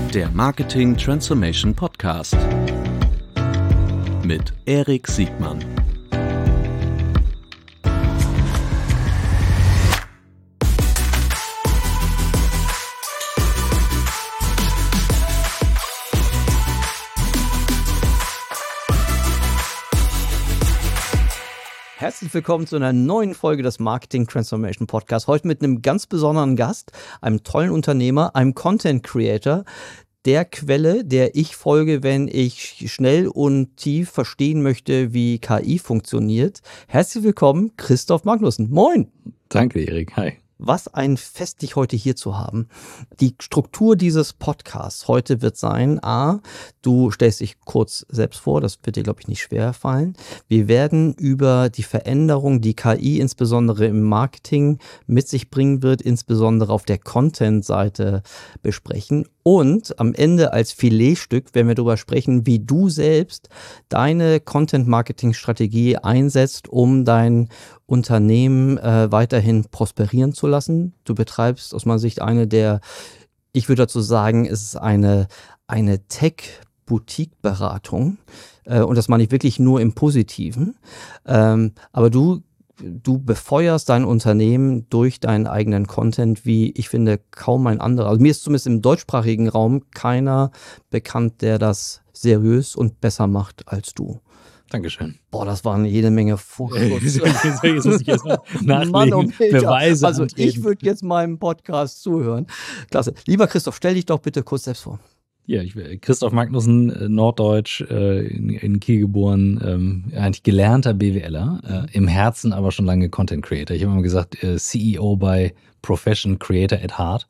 Der Marketing Transformation Podcast mit Erik Siegmann. Herzlich willkommen zu einer neuen Folge des Marketing Transformation Podcast. Heute mit einem ganz besonderen Gast, einem tollen Unternehmer, einem Content Creator, der Quelle, der ich folge, wenn ich schnell und tief verstehen möchte, wie KI funktioniert. Herzlich willkommen, Christoph Magnussen. Moin! Danke, Erik. Hi. Was ein Fest, dich heute hier zu haben. Die Struktur dieses Podcasts heute wird sein, du stellst dich kurz selbst vor, das wird dir, glaube ich, nicht schwer fallen. Wir werden über die Veränderung, die KI insbesondere im Marketing mit sich bringen wird, insbesondere auf der Content-Seite besprechen. Und am Ende als Filetstück werden wir darüber sprechen, wie du selbst deine Content-Marketing-Strategie einsetzt, um dein Unternehmen weiterhin prosperieren zu lassen. Du betreibst aus meiner Sicht ich würde dazu sagen, es ist eine Tech-Boutique-Beratung und das meine ich wirklich nur im Positiven. Aber du befeuerst dein Unternehmen durch deinen eigenen Content, wie ich finde, kaum ein anderer. Also mir ist zumindest im deutschsprachigen Raum keiner bekannt, der das seriös und besser macht als du. Dankeschön. Boah, das waren jede Menge Vorschluss. Jetzt muss ich jetzt mal nachlegen, Beweise Also antreten. ich würde jetzt meinem Podcast zuhören. Klasse. Lieber Christoph, stell dich doch bitte kurz selbst vor. Ja, ich bin Christoph Magnussen, Norddeutsch, in Kiel geboren, eigentlich gelernter BWLer, im Herzen aber schon lange Content Creator. Ich habe immer gesagt, CEO by Profession, Creator at Heart.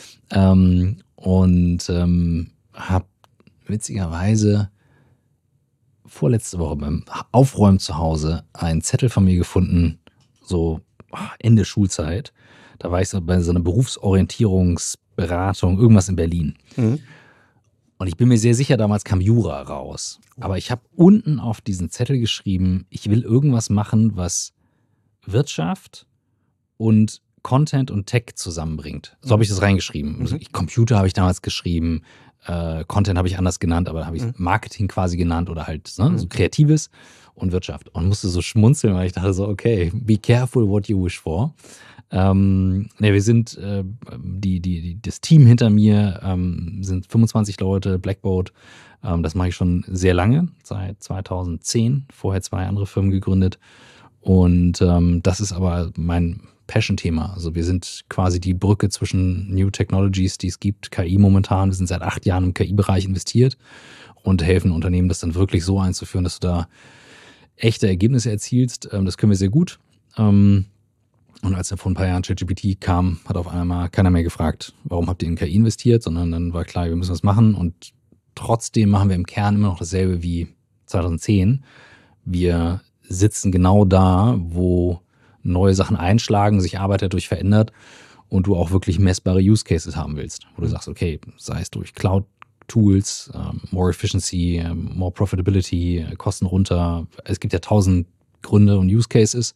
Habe witzigerweise vorletzte Woche beim Aufräumen zu Hause einen Zettel von mir gefunden, so Ende Schulzeit. Da war ich so bei so einer Berufsorientierungsberatung, irgendwas in Berlin. Mhm. Und ich bin mir sehr sicher, damals kam Jura raus. Aber ich habe unten auf diesen Zettel geschrieben, ich will irgendwas machen, was Wirtschaft und Content und Tech zusammenbringt. So habe ich das reingeschrieben. Also Computer habe ich damals geschrieben, Content habe ich anders genannt, aber habe ich Marketing quasi genannt oder halt so Kreatives und Wirtschaft. Und musste so schmunzeln, weil ich dachte so, okay, be careful what you wish for. Wir sind, das Team hinter mir sind 25 Leute, Blackboard. Das mache ich schon sehr lange, seit 2010. Vorher 2 andere Firmen gegründet. Und das ist aber mein Passion-Thema. Also wir sind quasi die Brücke zwischen New Technologies, die es gibt, KI momentan. Wir sind seit 8 Jahren im KI-Bereich investiert und helfen Unternehmen, das dann wirklich so einzuführen, dass du da echte Ergebnisse erzielst. Das können wir sehr gut. Und als dann vor ein paar Jahren ChatGPT kam, hat auf einmal keiner mehr gefragt, warum habt ihr in KI investiert, sondern dann war klar, wir müssen was machen. Und trotzdem machen wir im Kern immer noch dasselbe wie 2010. Wir sitzen genau da, wo neue Sachen einschlagen, sich Arbeit dadurch verändert und du auch wirklich messbare Use Cases haben willst, wo du sagst, okay, sei es durch Cloud-Tools, more Efficiency, more Profitability, Kosten runter. Es gibt ja 1000 Gründe und Use Cases.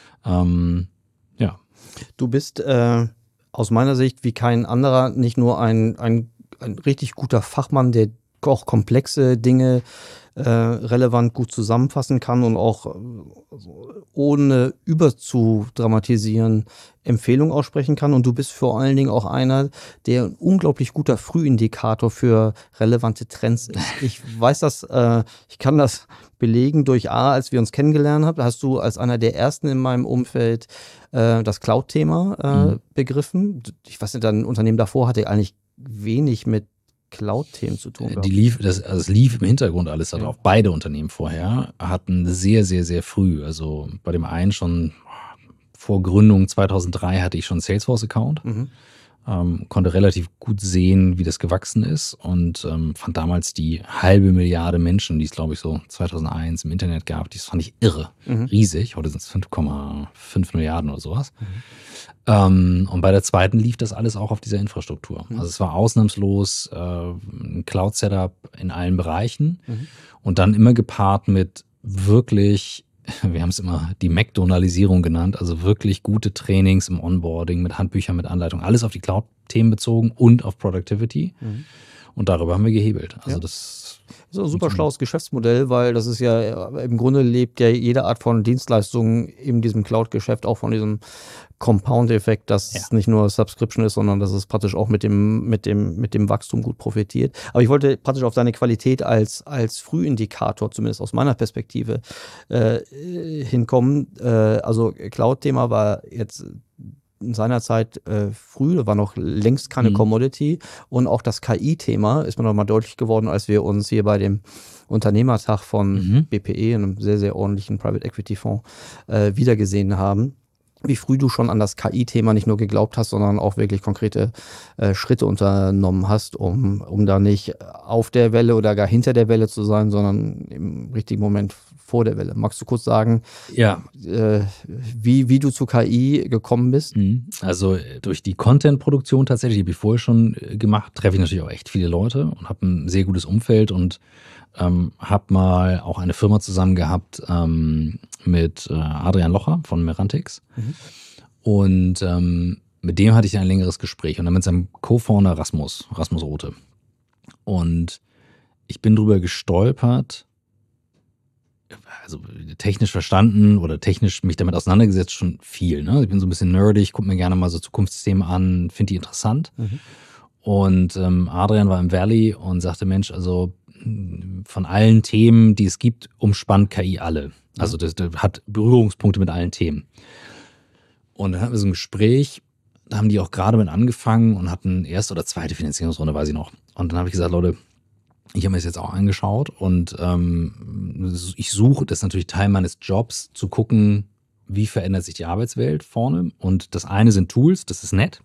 Du bist aus meiner Sicht wie kein anderer nicht nur ein richtig guter Fachmann, der auch komplexe Dinge relevant gut zusammenfassen kann und auch ohne überzudramatisieren Empfehlungen aussprechen kann. Und du bist vor allen Dingen auch einer, der ein unglaublich guter Frühindikator für relevante Trends ist. Ich weiß das, ich kann das belegen durch als wir uns kennengelernt haben, hast du als einer der ersten in meinem Umfeld das Cloud-Thema begriffen. Ich weiß nicht, dein Unternehmen davor hatte eigentlich wenig mit Cloud-Themen zu tun. Es lief im Hintergrund alles darauf. Beide Unternehmen vorher hatten sehr, sehr, sehr früh, also bei dem einen schon vor Gründung 2003 hatte ich schon einen Salesforce-Account, konnte relativ gut sehen, wie das gewachsen ist und fand damals die 500 Millionen Menschen, die es glaube ich so 2001 im Internet gab, das fand ich irre, riesig. Heute sind es 5,5 Milliarden oder sowas. Und bei der zweiten lief das alles auch auf dieser Infrastruktur. Also es war ausnahmslos ein Cloud-Setup in allen Bereichen und dann immer gepaart mit wirklich wir haben es immer die McDonaldisierung genannt, also wirklich gute Trainings im Onboarding mit Handbüchern, mit Anleitung, alles auf die Cloud-Themen bezogen und auf Productivity. Mhm. Und darüber haben wir gehebelt. Also das ist ein super schlaues Geschäftsmodell, weil das ist ja im Grunde lebt ja jede Art von Dienstleistung in diesem Cloud-Geschäft auch von diesem Compound-Effekt, dass es nicht nur Subscription ist, sondern dass es praktisch auch mit dem Wachstum gut profitiert. Aber ich wollte praktisch auf deine Qualität als Frühindikator, zumindest aus meiner Perspektive, hinkommen. Also Cloud-Thema war jetzt in seiner Zeit früh, da war noch längst keine Commodity, und auch das KI-Thema ist mir noch mal deutlich geworden, als wir uns hier bei dem Unternehmertag von BPE, einem sehr, sehr ordentlichen Private Equity Fonds, wiedergesehen haben. Wie früh du schon an das KI-Thema nicht nur geglaubt hast, sondern auch wirklich konkrete Schritte unternommen hast, um da nicht auf der Welle oder gar hinter der Welle zu sein, sondern im richtigen Moment vor der Welle. Magst du kurz sagen, wie du zu KI gekommen bist? Also durch die Content-Produktion tatsächlich, die habe ich vorher schon gemacht, treffe ich natürlich auch echt viele Leute und habe ein sehr gutes Umfeld und habe mal auch eine Firma zusammen gehabt mit Adrian Locher von Merantix. Und mit dem hatte ich ein längeres Gespräch und dann mit seinem Co-Founder Rasmus Rothe. Und ich bin drüber gestolpert, also technisch verstanden oder technisch mich damit auseinandergesetzt schon viel. Ne? Ich bin so ein bisschen nerdig, gucke mir gerne mal so Zukunftsthemen an, finde die interessant. Und Adrian war im Valley und sagte, Mensch, also von allen Themen, die es gibt, umspannt KI alle. Also das hat Berührungspunkte mit allen Themen. Und dann hatten wir so ein Gespräch, da haben die auch gerade mit angefangen und hatten erste oder zweite Finanzierungsrunde, weiß ich noch. Und dann habe ich gesagt, Leute, ich habe mir das jetzt auch angeschaut und ich suche, das ist natürlich Teil meines Jobs, zu gucken, wie verändert sich die Arbeitswelt vorne. Und das eine sind Tools, das ist nett.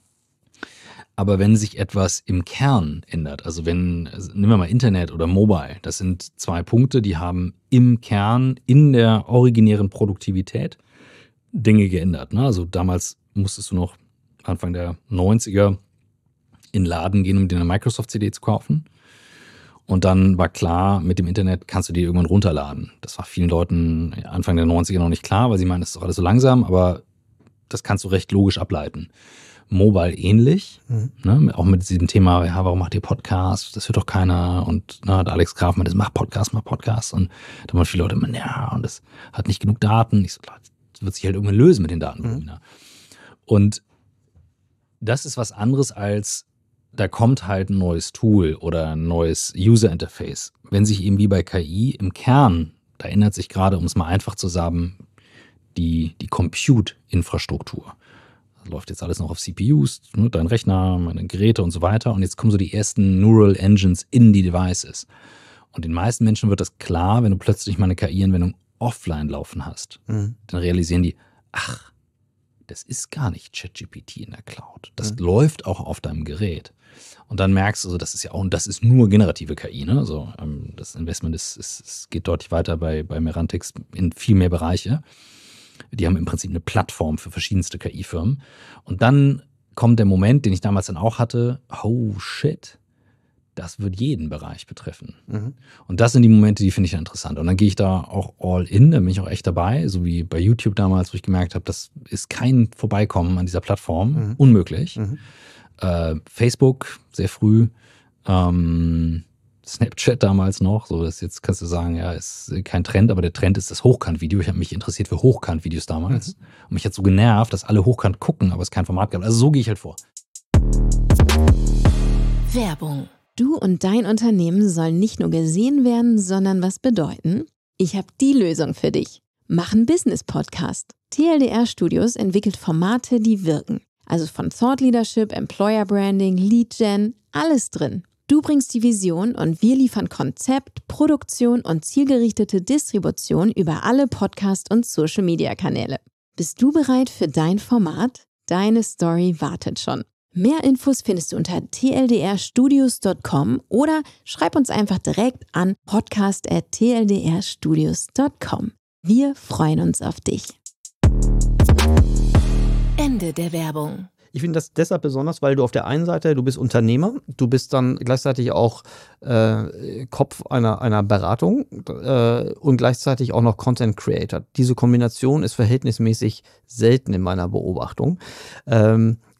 Aber wenn sich etwas im Kern ändert, also nehmen wir mal Internet oder Mobile, das sind zwei Punkte, die haben im Kern, in der originären Produktivität Dinge geändert. Ne? Also damals musstest du noch Anfang der 90er in den Laden gehen, um dir eine Microsoft-CD zu kaufen. Und dann war klar, mit dem Internet kannst du die irgendwann runterladen. Das war vielen Leuten Anfang der 90er noch nicht klar, weil sie meinen, das ist doch alles so langsam, aber das kannst du recht logisch ableiten. Mobile ähnlich, ne? Auch mit diesem Thema, ja, warum macht ihr Podcasts? Das hört doch keiner. Und hat Alex Graf meinte, mach Podcast. Und da waren viele Leute immer, ja, und das hat nicht genug Daten. Ich so, das wird sich halt irgendwann lösen mit den Daten. Und das ist was anderes als, da kommt halt ein neues Tool oder ein neues User-Interface. Wenn sich eben wie bei KI im Kern, da ändert sich gerade, um es mal einfach zu sagen, die Compute-Infrastruktur. Das läuft jetzt alles noch auf CPUs, ne, dein Rechner, meine Geräte und so weiter. Und jetzt kommen so die ersten Neural Engines in die Devices. Und den meisten Menschen wird das klar, wenn du plötzlich mal eine KI-Anwendung offline laufen hast. Dann realisieren die, ach, das ist gar nicht ChatGPT in der Cloud. Das läuft auch auf deinem Gerät. Und dann merkst du, also das ist ja auch, und das ist nur generative KI, ne? Also das Investment geht deutlich weiter bei Merantix in viel mehr Bereiche. Die haben im Prinzip eine Plattform für verschiedenste KI-Firmen. Und dann kommt der Moment, den ich damals dann auch hatte, oh shit, das wird jeden Bereich betreffen. Und das sind die Momente, die finde ich interessant. Und dann gehe ich da auch all in, da bin ich auch echt dabei, so wie bei YouTube damals, wo ich gemerkt habe, das ist kein Vorbeikommen an dieser Plattform, unmöglich. Facebook, sehr früh, Snapchat damals noch, so das jetzt kannst du sagen, ja, ist kein Trend, aber der Trend ist das Hochkant-Video. Ich habe mich interessiert für Hochkant-Videos damals und mich hat so genervt, dass alle Hochkant gucken, aber es kein Format gab. Also so gehe ich halt vor. Werbung. Du und dein Unternehmen sollen nicht nur gesehen werden, sondern was bedeuten? Ich habe die Lösung für dich. Mach einen Business-Podcast. TLDR Studios entwickelt Formate, die wirken. Also von Thought Leadership, Employer Branding, Lead Gen, alles drin. Du bringst die Vision und wir liefern Konzept, Produktion und zielgerichtete Distribution über alle Podcast- und Social-Media-Kanäle. Bist du bereit für dein Format? Deine Story wartet schon. Mehr Infos findest du unter tldrstudios.com oder schreib uns einfach direkt an podcast@tldrstudios.com. Wir freuen uns auf dich. Ende der Werbung. Ich finde das deshalb besonders, weil du auf der einen Seite, du bist Unternehmer, du bist dann gleichzeitig auch Kopf einer Beratung und gleichzeitig auch noch Content Creator. Diese Kombination ist verhältnismäßig selten in meiner Beobachtung.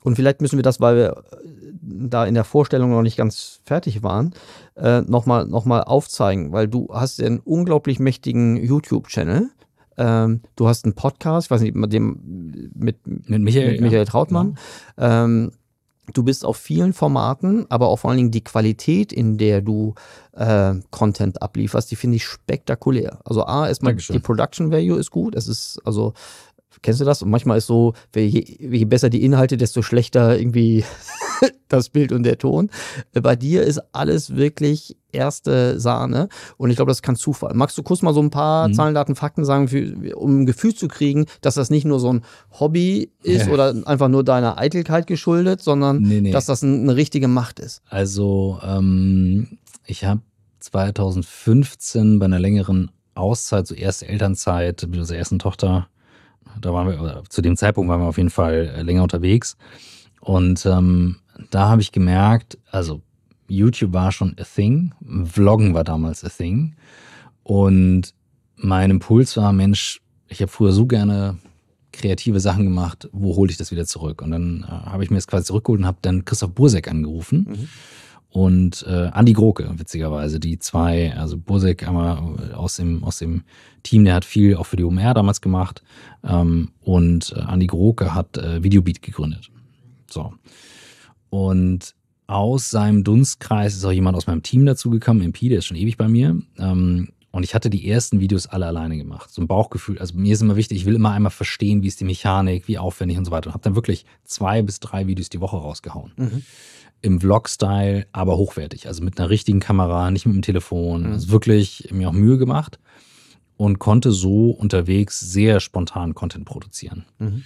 und vielleicht müssen wir das, weil wir da in der Vorstellung noch nicht ganz fertig waren, nochmal aufzeigen, weil du hast einen unglaublich mächtigen YouTube-Channel. Du hast einen Podcast, ich weiß nicht, mit Michael Trautmann. Ja. Du bist auf vielen Formaten, aber auch vor allen Dingen die Qualität, in der du Content ablieferst, die finde ich spektakulär. Also erstmal die Production Value ist gut. Es ist, also, kennst du das? Und manchmal ist so, je besser die Inhalte, desto schlechter irgendwie das Bild und der Ton. Bei dir ist alles wirklich erste Sahne und ich glaube, das ist kein Zufall. Magst du kurz mal so ein paar Zahlen, Daten, Fakten sagen, um ein Gefühl zu kriegen, dass das nicht nur so ein Hobby ist oder einfach nur deiner Eitelkeit geschuldet, sondern dass das eine richtige Macht ist? Also ich habe 2015 bei einer längeren Auszeit, so erste Elternzeit mit unserer ersten Tochter, da waren wir, zu dem Zeitpunkt waren wir auf jeden Fall länger unterwegs und da habe ich gemerkt, also YouTube war schon a thing, Vloggen war damals a thing und mein Impuls war, Mensch, ich habe früher so gerne kreative Sachen gemacht, wo hole ich das wieder zurück? Und dann habe ich mir das quasi zurückgeholt und habe dann Christoph Bursek angerufen und Andi Groke, witzigerweise, die zwei, also Bursek einmal aus dem Team, der hat viel auch für die OMR damals gemacht und Andi Groke hat Videobeat gegründet. So. Und aus seinem Dunstkreis ist auch jemand aus meinem Team dazugekommen, MP, der ist schon ewig bei mir. Und ich hatte die ersten Videos alle alleine gemacht. So ein Bauchgefühl. Also mir ist immer wichtig, ich will immer einmal verstehen, wie ist die Mechanik, wie aufwendig und so weiter. Und habe dann wirklich 2 bis 3 Videos die Woche rausgehauen. Im Vlog-Style, aber hochwertig. Also mit einer richtigen Kamera, nicht mit dem Telefon. Also wirklich mir auch Mühe gemacht und konnte so unterwegs sehr spontan Content produzieren.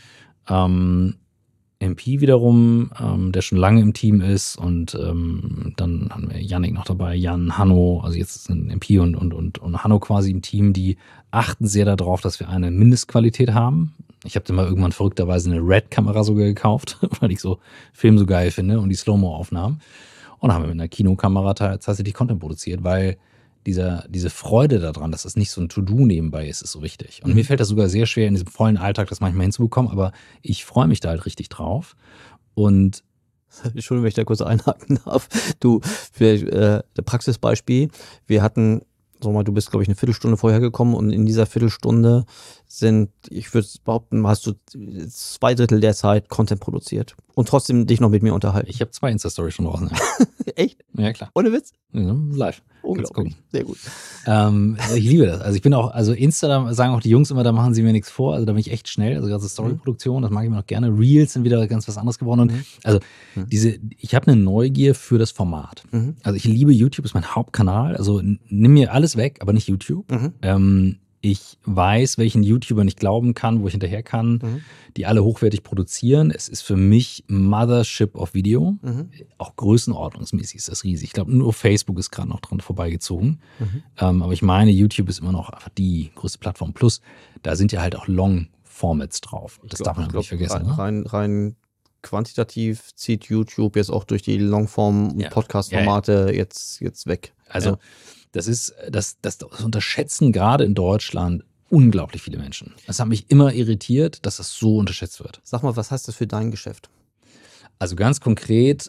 MP wiederum, der schon lange im Team ist und dann haben wir Yannick noch dabei, Jan, Hanno, also jetzt sind MP und Hanno quasi im Team, die achten sehr darauf, dass wir eine Mindestqualität haben. Ich habe dann mal irgendwann verrückterweise eine Red-Kamera sogar gekauft, weil ich so Film so geil finde und die Slow-Mo-Aufnahmen. Und dann haben wir mit einer Kinokamera tatsächlich Content produziert, weil diese Freude daran, dass das nicht so ein To-Do nebenbei ist so wichtig. Und mir fällt das sogar sehr schwer, in diesem vollen Alltag das manchmal hinzubekommen, aber ich freue mich da halt richtig drauf. Und Entschuldigung, wenn ich da kurz einhaken darf. Du, für Praxisbeispiel, wir hatten, sag mal, du bist, glaube ich, eine Viertelstunde vorher gekommen und in dieser Viertelstunde sind, ich würde behaupten, hast du 2/3 der Zeit Content produziert und trotzdem dich noch mit mir unterhalten. ich habe 2 Insta-Stories schon draußen. Echt? Ja, klar. Ohne Witz? Ja, live. Unglaublich. Sehr gut. Ich liebe das. Also ich bin auch, also Insta, da sagen auch die Jungs immer, da machen sie mir nichts vor. Also da bin ich echt schnell. Also ganze Storyproduktion, das mag ich immer noch gerne. Reels sind wieder ganz was anderes geworden. Und also ich habe eine Neugier für das Format. Also ich liebe YouTube, ist mein Hauptkanal. Also nimm mir alles weg, aber nicht YouTube. Ich weiß, welchen YouTubern ich glauben kann, wo ich hinterher kann, die alle hochwertig produzieren. Es ist für mich Mothership of Video. Auch größenordnungsmäßig ist das riesig. Ich glaube, nur Facebook ist gerade noch dran vorbeigezogen. Aber ich meine, YouTube ist immer noch einfach die größte Plattform. Plus, da sind ja halt auch Long-Formats drauf. Das darf man nicht vergessen. Rein quantitativ zieht YouTube jetzt auch durch die Longform-Podcast-Formate jetzt weg. Also das unterschätzen gerade in Deutschland unglaublich viele Menschen. Das hat mich immer irritiert, dass das so unterschätzt wird. Sag mal, was heißt das für dein Geschäft? Also ganz konkret,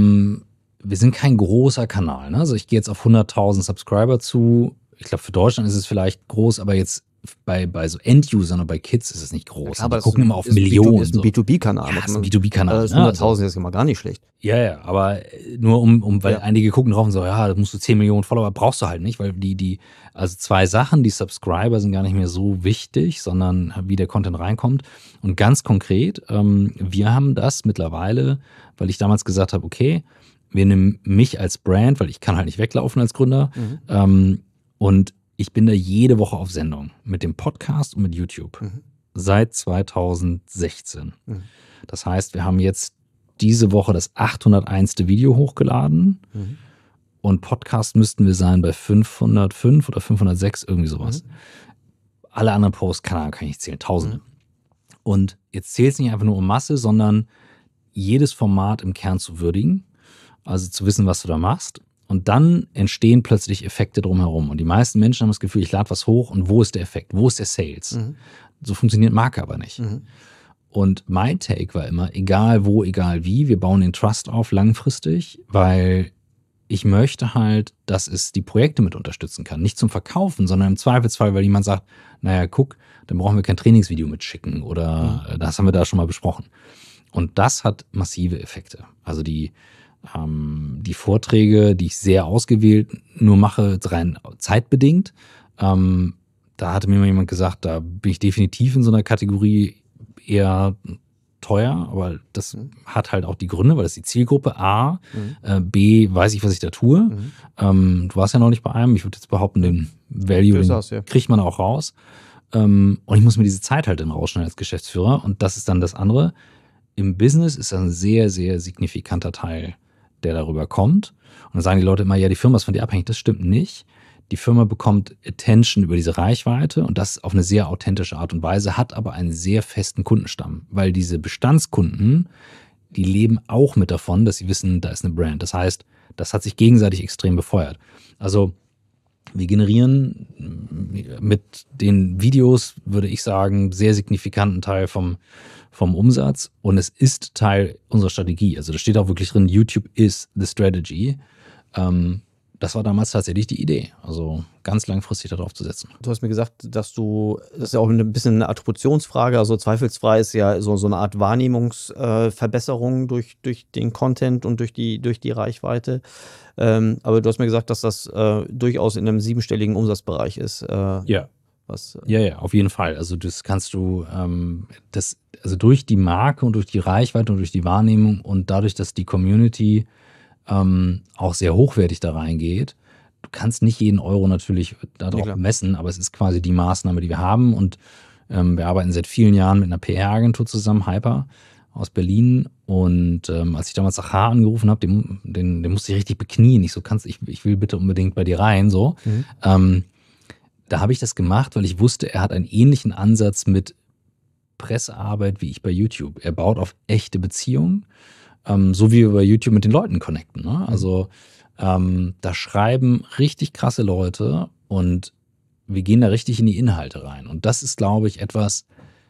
wir sind kein großer Kanal. Ne? Also ich gehe jetzt auf 100.000 Subscriber zu. Ich glaube, für Deutschland ist es vielleicht groß, aber jetzt bei so End-Usern und bei Kids ist es nicht groß. Ja, aber die gucken immer auf Millionen. Das ist ein B2B-Kanal. Ja, das ist ein B2B-Kanal. 100.000 ist immer gar nicht schlecht. Ja, aber nur weil einige gucken drauf und so, ja, da musst du 10 Millionen Follower, brauchst du halt nicht, weil also 2 Sachen, die Subscriber sind gar nicht mehr so wichtig, sondern wie der Content reinkommt. Und ganz konkret, wir haben das mittlerweile, weil ich damals gesagt habe, okay, wir nehmen mich als Brand, weil ich kann halt nicht weglaufen als Gründer, und ich bin da jede Woche auf Sendung mit dem Podcast und mit YouTube seit 2016. Das heißt, wir haben jetzt diese Woche das 801. Video hochgeladen und Podcast müssten wir sein bei 505 oder 506, irgendwie sowas. Alle anderen Posts, kann ich nicht zählen, Tausende. Und jetzt zählt es nicht einfach nur um Masse, sondern jedes Format im Kern zu würdigen, also zu wissen, was du da machst. Und dann entstehen plötzlich Effekte drumherum. Und die meisten Menschen haben das Gefühl, ich lade was hoch und wo ist der Effekt? Wo ist der Sales? So funktioniert Marke aber nicht. Und mein Take war immer, egal wo, egal wie, wir bauen den Trust auf langfristig, weil ich möchte halt, dass es die Projekte mit unterstützen kann. Nicht zum Verkaufen, sondern im Zweifelsfall, weil jemand sagt, naja, guck, dann brauchen wir kein Trainingsvideo mitschicken oder das haben wir da schon mal besprochen. Und das hat massive Effekte. Also die Vorträge, die ich sehr ausgewählt nur mache, rein zeitbedingt, da hatte mir mal jemand gesagt, da bin ich definitiv in so einer Kategorie eher teuer, aber das hat halt auch die Gründe, weil das die Zielgruppe A, B, weiß ich, was ich da tue. Du warst ja noch nicht bei einem, ich würde jetzt behaupten, den Value den kriegt man auch raus. Und ich muss mir diese Zeit halt dann rausschneiden als Geschäftsführer und das ist dann das andere. Im Business ist das ein sehr, sehr signifikanter Teil, der darüber kommt. Und dann sagen die Leute immer, ja, die Firma ist von dir abhängig. Das stimmt nicht. Die Firma bekommt Attention über diese Reichweite und das auf eine sehr authentische Art und Weise, hat aber einen sehr festen Kundenstamm, weil diese Bestandskunden, die leben auch mit davon, dass sie wissen, da ist eine Brand. Das heißt, das hat sich gegenseitig extrem befeuert. Also wir generieren mit den Videos, würde ich sagen, sehr signifikanten Teil vom Umsatz und es ist Teil unserer Strategie. Also da steht auch wirklich drin, YouTube is the strategy. Das war damals tatsächlich die Idee, also ganz langfristig darauf zu setzen. Du hast mir gesagt, das ist ja auch ein bisschen eine Attributionsfrage, also zweifelsfrei ist ja so eine Art Wahrnehmungsverbesserung durch den Content und durch die Reichweite. Aber du hast mir gesagt, dass das durchaus in einem 7-stelligen Umsatzbereich ist. Ja. Ja, auf jeden Fall. Also das kannst du, also durch die Marke und durch die Reichweite und durch die Wahrnehmung und dadurch, dass die Community auch sehr hochwertig da reingeht. Du kannst nicht jeden Euro natürlich darauf messen, aber es ist quasi die Maßnahme, die wir haben und wir arbeiten seit vielen Jahren mit einer PR-Agentur zusammen, Hyper aus Berlin und als ich damals Sachar angerufen habe, den musste ich richtig beknien. Ich so, ich will bitte unbedingt bei dir rein, so. Da habe ich das gemacht, weil ich wusste, er hat einen ähnlichen Ansatz mit Pressearbeit wie ich bei YouTube. Er baut auf echte Beziehungen. So wie wir bei YouTube mit den Leuten connecten. Ne? Also da schreiben richtig krasse Leute und wir gehen da richtig in die Inhalte rein. Und das ist, glaube ich, etwas,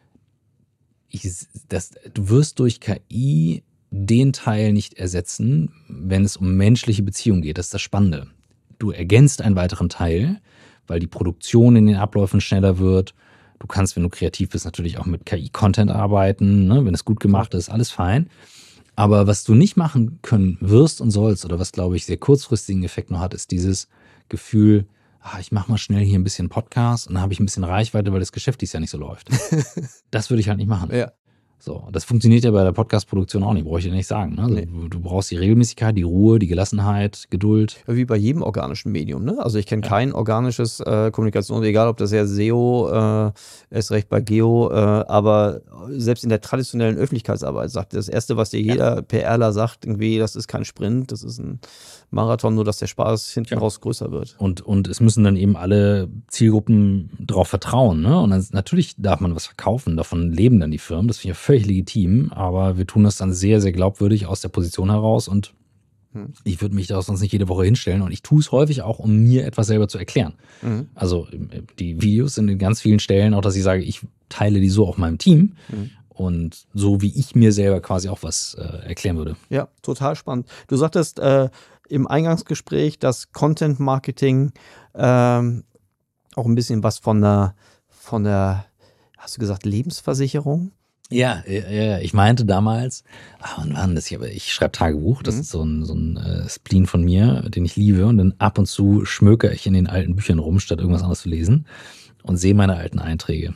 du wirst durch KI den Teil nicht ersetzen, wenn es um menschliche Beziehungen geht. Das ist das Spannende. Du ergänzt einen weiteren Teil, weil die Produktion in den Abläufen schneller wird. Du kannst, wenn du kreativ bist, natürlich auch mit KI-Content arbeiten. Ne? Wenn es gut gemacht ist, alles fein. Aber was du nicht machen können wirst und sollst oder was, glaube ich, sehr kurzfristigen Effekt noch hat, ist dieses Gefühl, ich mache mal schnell hier ein bisschen Podcast und dann habe ich ein bisschen Reichweite, weil das Geschäft dies Jahr nicht so läuft. Das würde ich halt nicht machen. Ja. So, das funktioniert ja bei der Podcast-Produktion auch nicht, brauche ich dir nicht sagen. Ne? Also du brauchst die Regelmäßigkeit, die Ruhe, die Gelassenheit, Geduld. Wie bei jedem organischen Medium. Ne? Also ich kenne kein organisches Kommunikation, egal ob das ja SEO, erst recht bei Geo, aber selbst in der traditionellen Öffentlichkeitsarbeit sagt das Erste, was dir jeder PRler sagt, irgendwie, das ist kein Sprint, das ist ein Marathon, nur dass der Spaß hinten raus größer wird. Und es müssen dann eben alle Zielgruppen darauf vertrauen. Ne? Und dann, natürlich darf man was verkaufen, davon leben dann die Firmen, das finde ich ja völlig legitim, aber wir tun das dann sehr, sehr glaubwürdig aus der Position heraus und ich würde mich da sonst nicht jede Woche hinstellen und ich tue es häufig auch, um mir etwas selber zu erklären. Also die Videos sind in ganz vielen Stellen auch, dass ich sage, ich teile die so auch meinem Team und so wie ich mir selber quasi auch was erklären würde. Ja, total spannend. Du sagtest im Eingangsgespräch, dass Content Marketing auch ein bisschen was von der, hast du gesagt, Lebensversicherung? Ja, ich meinte damals, wann war das? Ich schreibe Tagebuch, das ist so ein Spleen von mir, den ich liebe und dann ab und zu schmökere ich in den alten Büchern rum, statt irgendwas anderes zu lesen und sehe meine alten Einträge.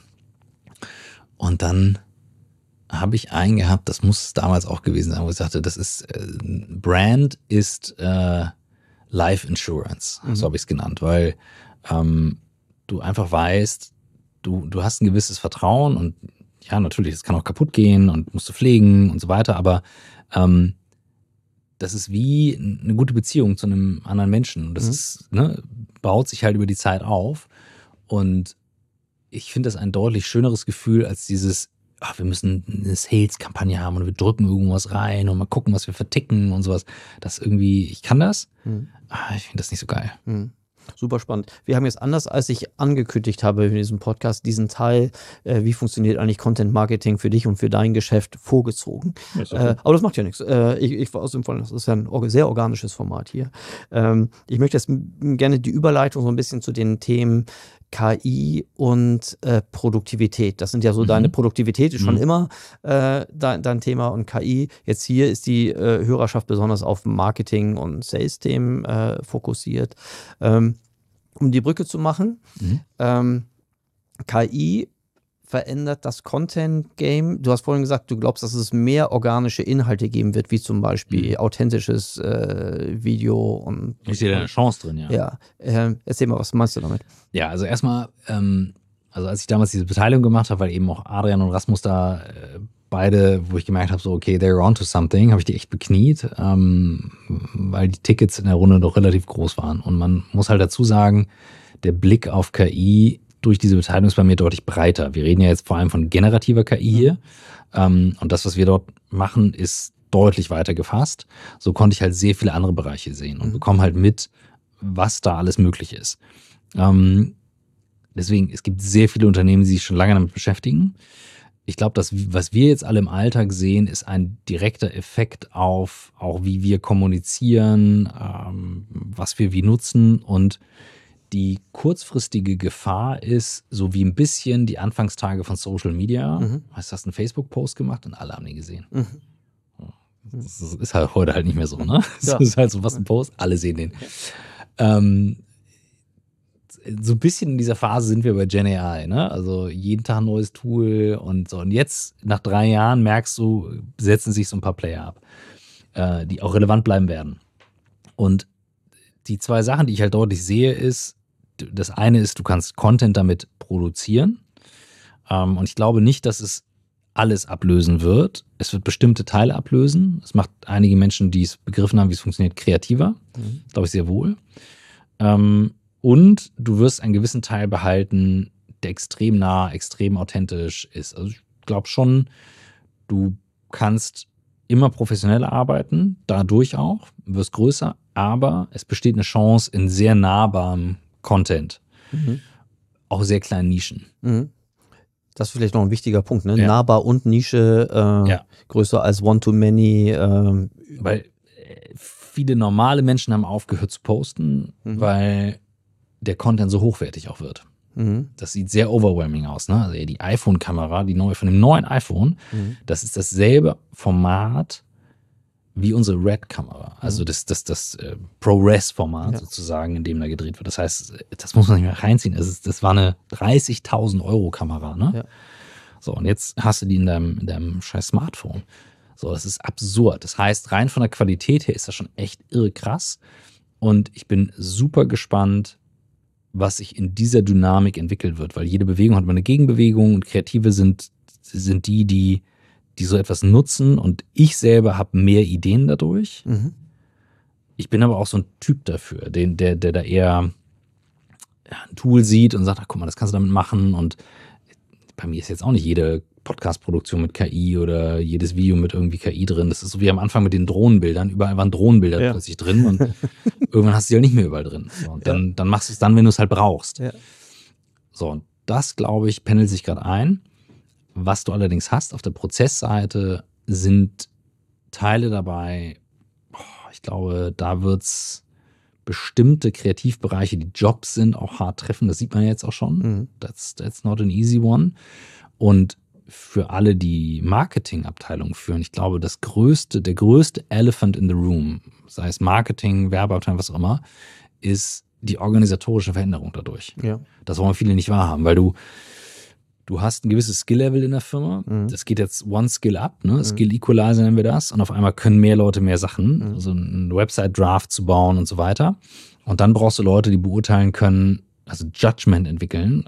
Und dann habe ich einen gehabt, das muss damals auch gewesen sein, wo ich sagte, das ist Brand ist Life Insurance, so habe ich es genannt, weil du einfach weißt, du hast ein gewisses Vertrauen und ja, natürlich, es kann auch kaputt gehen und musst du pflegen und so weiter, aber das ist wie eine gute Beziehung zu einem anderen Menschen. Und das ist, baut sich halt über die Zeit auf. Und ich finde das ein deutlich schöneres Gefühl als dieses, wir müssen eine Sales-Kampagne haben und wir drücken irgendwas rein und mal gucken, was wir verticken und sowas. Das irgendwie, ich kann das, ich finde das nicht so geil. Super spannend. Wir haben jetzt anders, als ich angekündigt habe in diesem Podcast, diesen Teil, wie funktioniert eigentlich Content Marketing für dich und für dein Geschäft, vorgezogen. Aber das macht ja nichts. Ich war aus dem Fall, das ist ja ein sehr organisches Format hier. Ich möchte jetzt gerne die Überleitung so ein bisschen zu den Themen KI und Produktivität. Das sind ja so deine Produktivität ist schon immer dein Thema und KI. Jetzt hier ist die Hörerschaft besonders auf Marketing- und Sales-Themen fokussiert. Um die Brücke zu machen, KI verändert das Content-Game. Du hast vorhin gesagt, du glaubst, dass es mehr organische Inhalte geben wird, wie zum Beispiel authentisches Video. Und ich sehe da eine Chance drin, ja. Ja, erzähl mal, was meinst du damit? Ja, also erstmal, also als ich damals diese Beteiligung gemacht habe, weil eben auch Adrian und Rasmus da beide, wo ich gemerkt habe, so okay, they're onto something, habe ich die echt bekniet, weil die Tickets in der Runde doch relativ groß waren. Und man muss halt dazu sagen, der Blick auf KI durch diese Beteiligung ist bei mir deutlich breiter. Wir reden ja jetzt vor allem von generativer KI hier. Und das, was wir dort machen, ist deutlich weiter gefasst. So konnte ich halt sehr viele andere Bereiche sehen und bekomme halt mit, was da alles möglich ist. Deswegen, es gibt sehr viele Unternehmen, die sich schon lange damit beschäftigen. Ich glaube, was wir jetzt alle im Alltag sehen, ist ein direkter Effekt auf auch wie wir kommunizieren, was wir wie nutzen. Und die kurzfristige Gefahr ist, so wie ein bisschen die Anfangstage von Social Media. Hast du einen Facebook-Post gemacht und alle haben den gesehen. Das ist halt heute halt nicht mehr so, ne? Das ist halt so, was ein Post, alle sehen den. So ein bisschen in dieser Phase sind wir bei Gen AI, ne? Also jeden Tag ein neues Tool und so. Und jetzt, nach 3 Jahren, merkst du, setzen sich so ein paar Player ab, die auch relevant bleiben werden. Und die 2 Sachen, die ich halt deutlich sehe, ist, das eine ist, du kannst Content damit produzieren. Und ich glaube nicht, dass es alles ablösen wird. Es wird bestimmte Teile ablösen. Es macht einige Menschen, die es begriffen haben, wie es funktioniert, kreativer. Glaube ich sehr wohl. Und du wirst einen gewissen Teil behalten, der extrem nah, extrem authentisch ist. Also ich glaube schon, du kannst immer professioneller arbeiten, dadurch auch, wirst größer, aber es besteht eine Chance in sehr nahbarem Content. Auch sehr kleinen Nischen. Das ist vielleicht noch ein wichtiger Punkt, ne? Ja. Nahbar und Nische, größer als One-to-Many. Weil viele normale Menschen haben aufgehört zu posten, weil der Content so hochwertig auch wird. Das sieht sehr overwhelming aus, ne? Also die iPhone-Kamera, von dem neuen iPhone, das ist dasselbe Format wie unsere Red-Kamera. Also das ProRes-Format sozusagen, in dem da gedreht wird. Das heißt, das muss man nicht mehr reinziehen. Das war eine 30.000 Euro Kamera, ne? Ja. So, und jetzt hast du die in deinem scheiß Smartphone. So, das ist absurd. Das heißt, rein von der Qualität her ist das schon echt irre krass. Und ich bin super gespannt, was sich in dieser Dynamik entwickelt wird, weil jede Bewegung hat mal eine Gegenbewegung und Kreative sind die so etwas nutzen und ich selber habe mehr Ideen dadurch. Ich bin aber auch so ein Typ dafür, der da eher ein Tool sieht und sagt, ach guck mal, das kannst du damit machen. Und bei mir ist jetzt auch nicht jede Podcast-Produktion mit KI oder jedes Video mit irgendwie KI drin. Das ist so wie am Anfang mit den Drohnenbildern. Überall waren Drohnenbilder plötzlich drin und irgendwann hast du die halt nicht mehr überall drin. So, und dann machst du es dann, wenn du es halt brauchst. Ja. So, und das, glaube ich, pendelt sich gerade ein. Was du allerdings hast auf der Prozessseite, sind Teile dabei, ich glaube, da wird es bestimmte Kreativbereiche, die Jobs sind, auch hart treffen. Das sieht man jetzt auch schon. That's not an easy one. Und für alle, die Marketingabteilungen führen, ich glaube, der größte Elephant in the room, sei es Marketing, Werbeabteilung, was auch immer, ist die organisatorische Veränderung dadurch. Ja. Das wollen viele nicht wahrhaben, weil du hast ein gewisses Skill-Level in der Firma. Das geht jetzt one Skill up, ne? Skill Equalizer nennen wir das. Und auf einmal können mehr Leute mehr Sachen, also einen Website-Draft zu bauen und so weiter. Und dann brauchst du Leute, die beurteilen können, also Judgment entwickeln,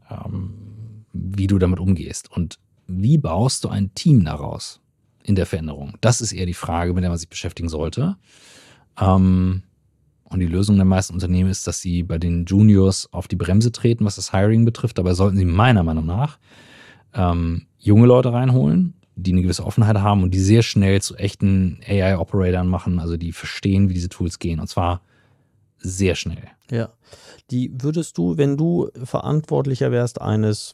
wie du damit umgehst. Und wie baust du ein Team daraus in der Veränderung? Das ist eher die Frage, mit der man sich beschäftigen sollte. Und die Lösung der meisten Unternehmen ist, dass sie bei den Juniors auf die Bremse treten, was das Hiring betrifft. Dabei sollten sie meiner Meinung nach junge Leute reinholen, die eine gewisse Offenheit haben und die sehr schnell zu echten AI-Operatoren machen, also die verstehen, wie diese Tools gehen. Und zwar sehr schnell. Ja. Die würdest du, wenn du Verantwortlicher wärst eines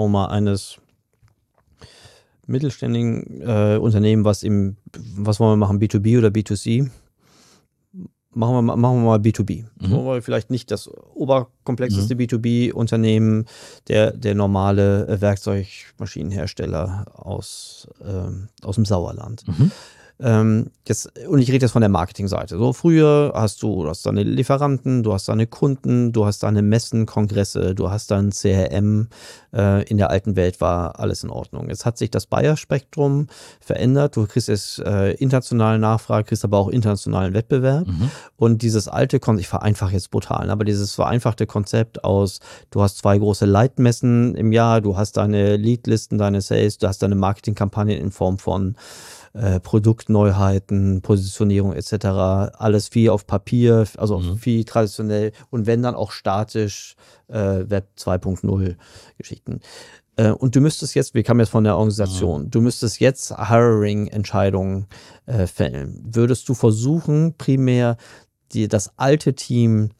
mittelständigen Unternehmen, was wollen wir machen, B2B oder B2C? Machen wir mal B2B. So, weil vielleicht nicht das oberkomplexeste B2B-Unternehmen, der normale Werkzeugmaschinenhersteller aus dem Sauerland. Und ich rede jetzt von der Marketingseite. So, früher hast du deine Lieferanten, du hast deine Kunden, du hast deine Messen, Kongresse, du hast dein CRM. In der alten Welt war alles in Ordnung. Jetzt hat sich das Buyer-Spektrum verändert. Du kriegst jetzt internationale Nachfrage, kriegst aber auch internationalen Wettbewerb. Und dieses alte Konzept, ich vereinfache jetzt brutal, aber dieses vereinfachte Konzept aus, du hast 2 große Leitmessen im Jahr, du hast deine Leadlisten, deine Sales, du hast deine Marketingkampagnen in Form von Produktneuheiten, Positionierung etc. Alles viel auf Papier, also viel traditionell und wenn dann auch statisch Web 2.0 Geschichten. Und du müsstest jetzt, wir kamen jetzt von der Organisation, du müsstest jetzt Hiring-Entscheidungen fällen. Würdest du versuchen, primär das alte Team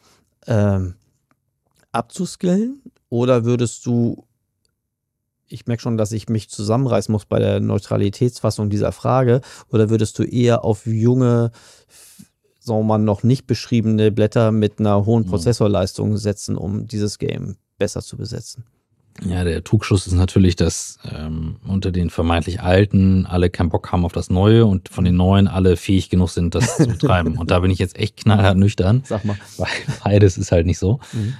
abzuskillen oder würdest du, ich merke schon, dass ich mich zusammenreißen muss bei der Neutralitätsfassung dieser Frage, oder würdest du eher auf junge, sagen wir mal, noch nicht beschriebene Blätter mit einer hohen Prozessorleistung setzen, um dieses Game besser zu besetzen? Ja, der Trugschuss ist natürlich, dass unter den vermeintlich Alten alle keinen Bock haben auf das Neue und von den Neuen alle fähig genug sind, das zu betreiben. Und da bin ich jetzt echt knallhart nüchtern. Sag mal. Weil beides ist halt nicht so.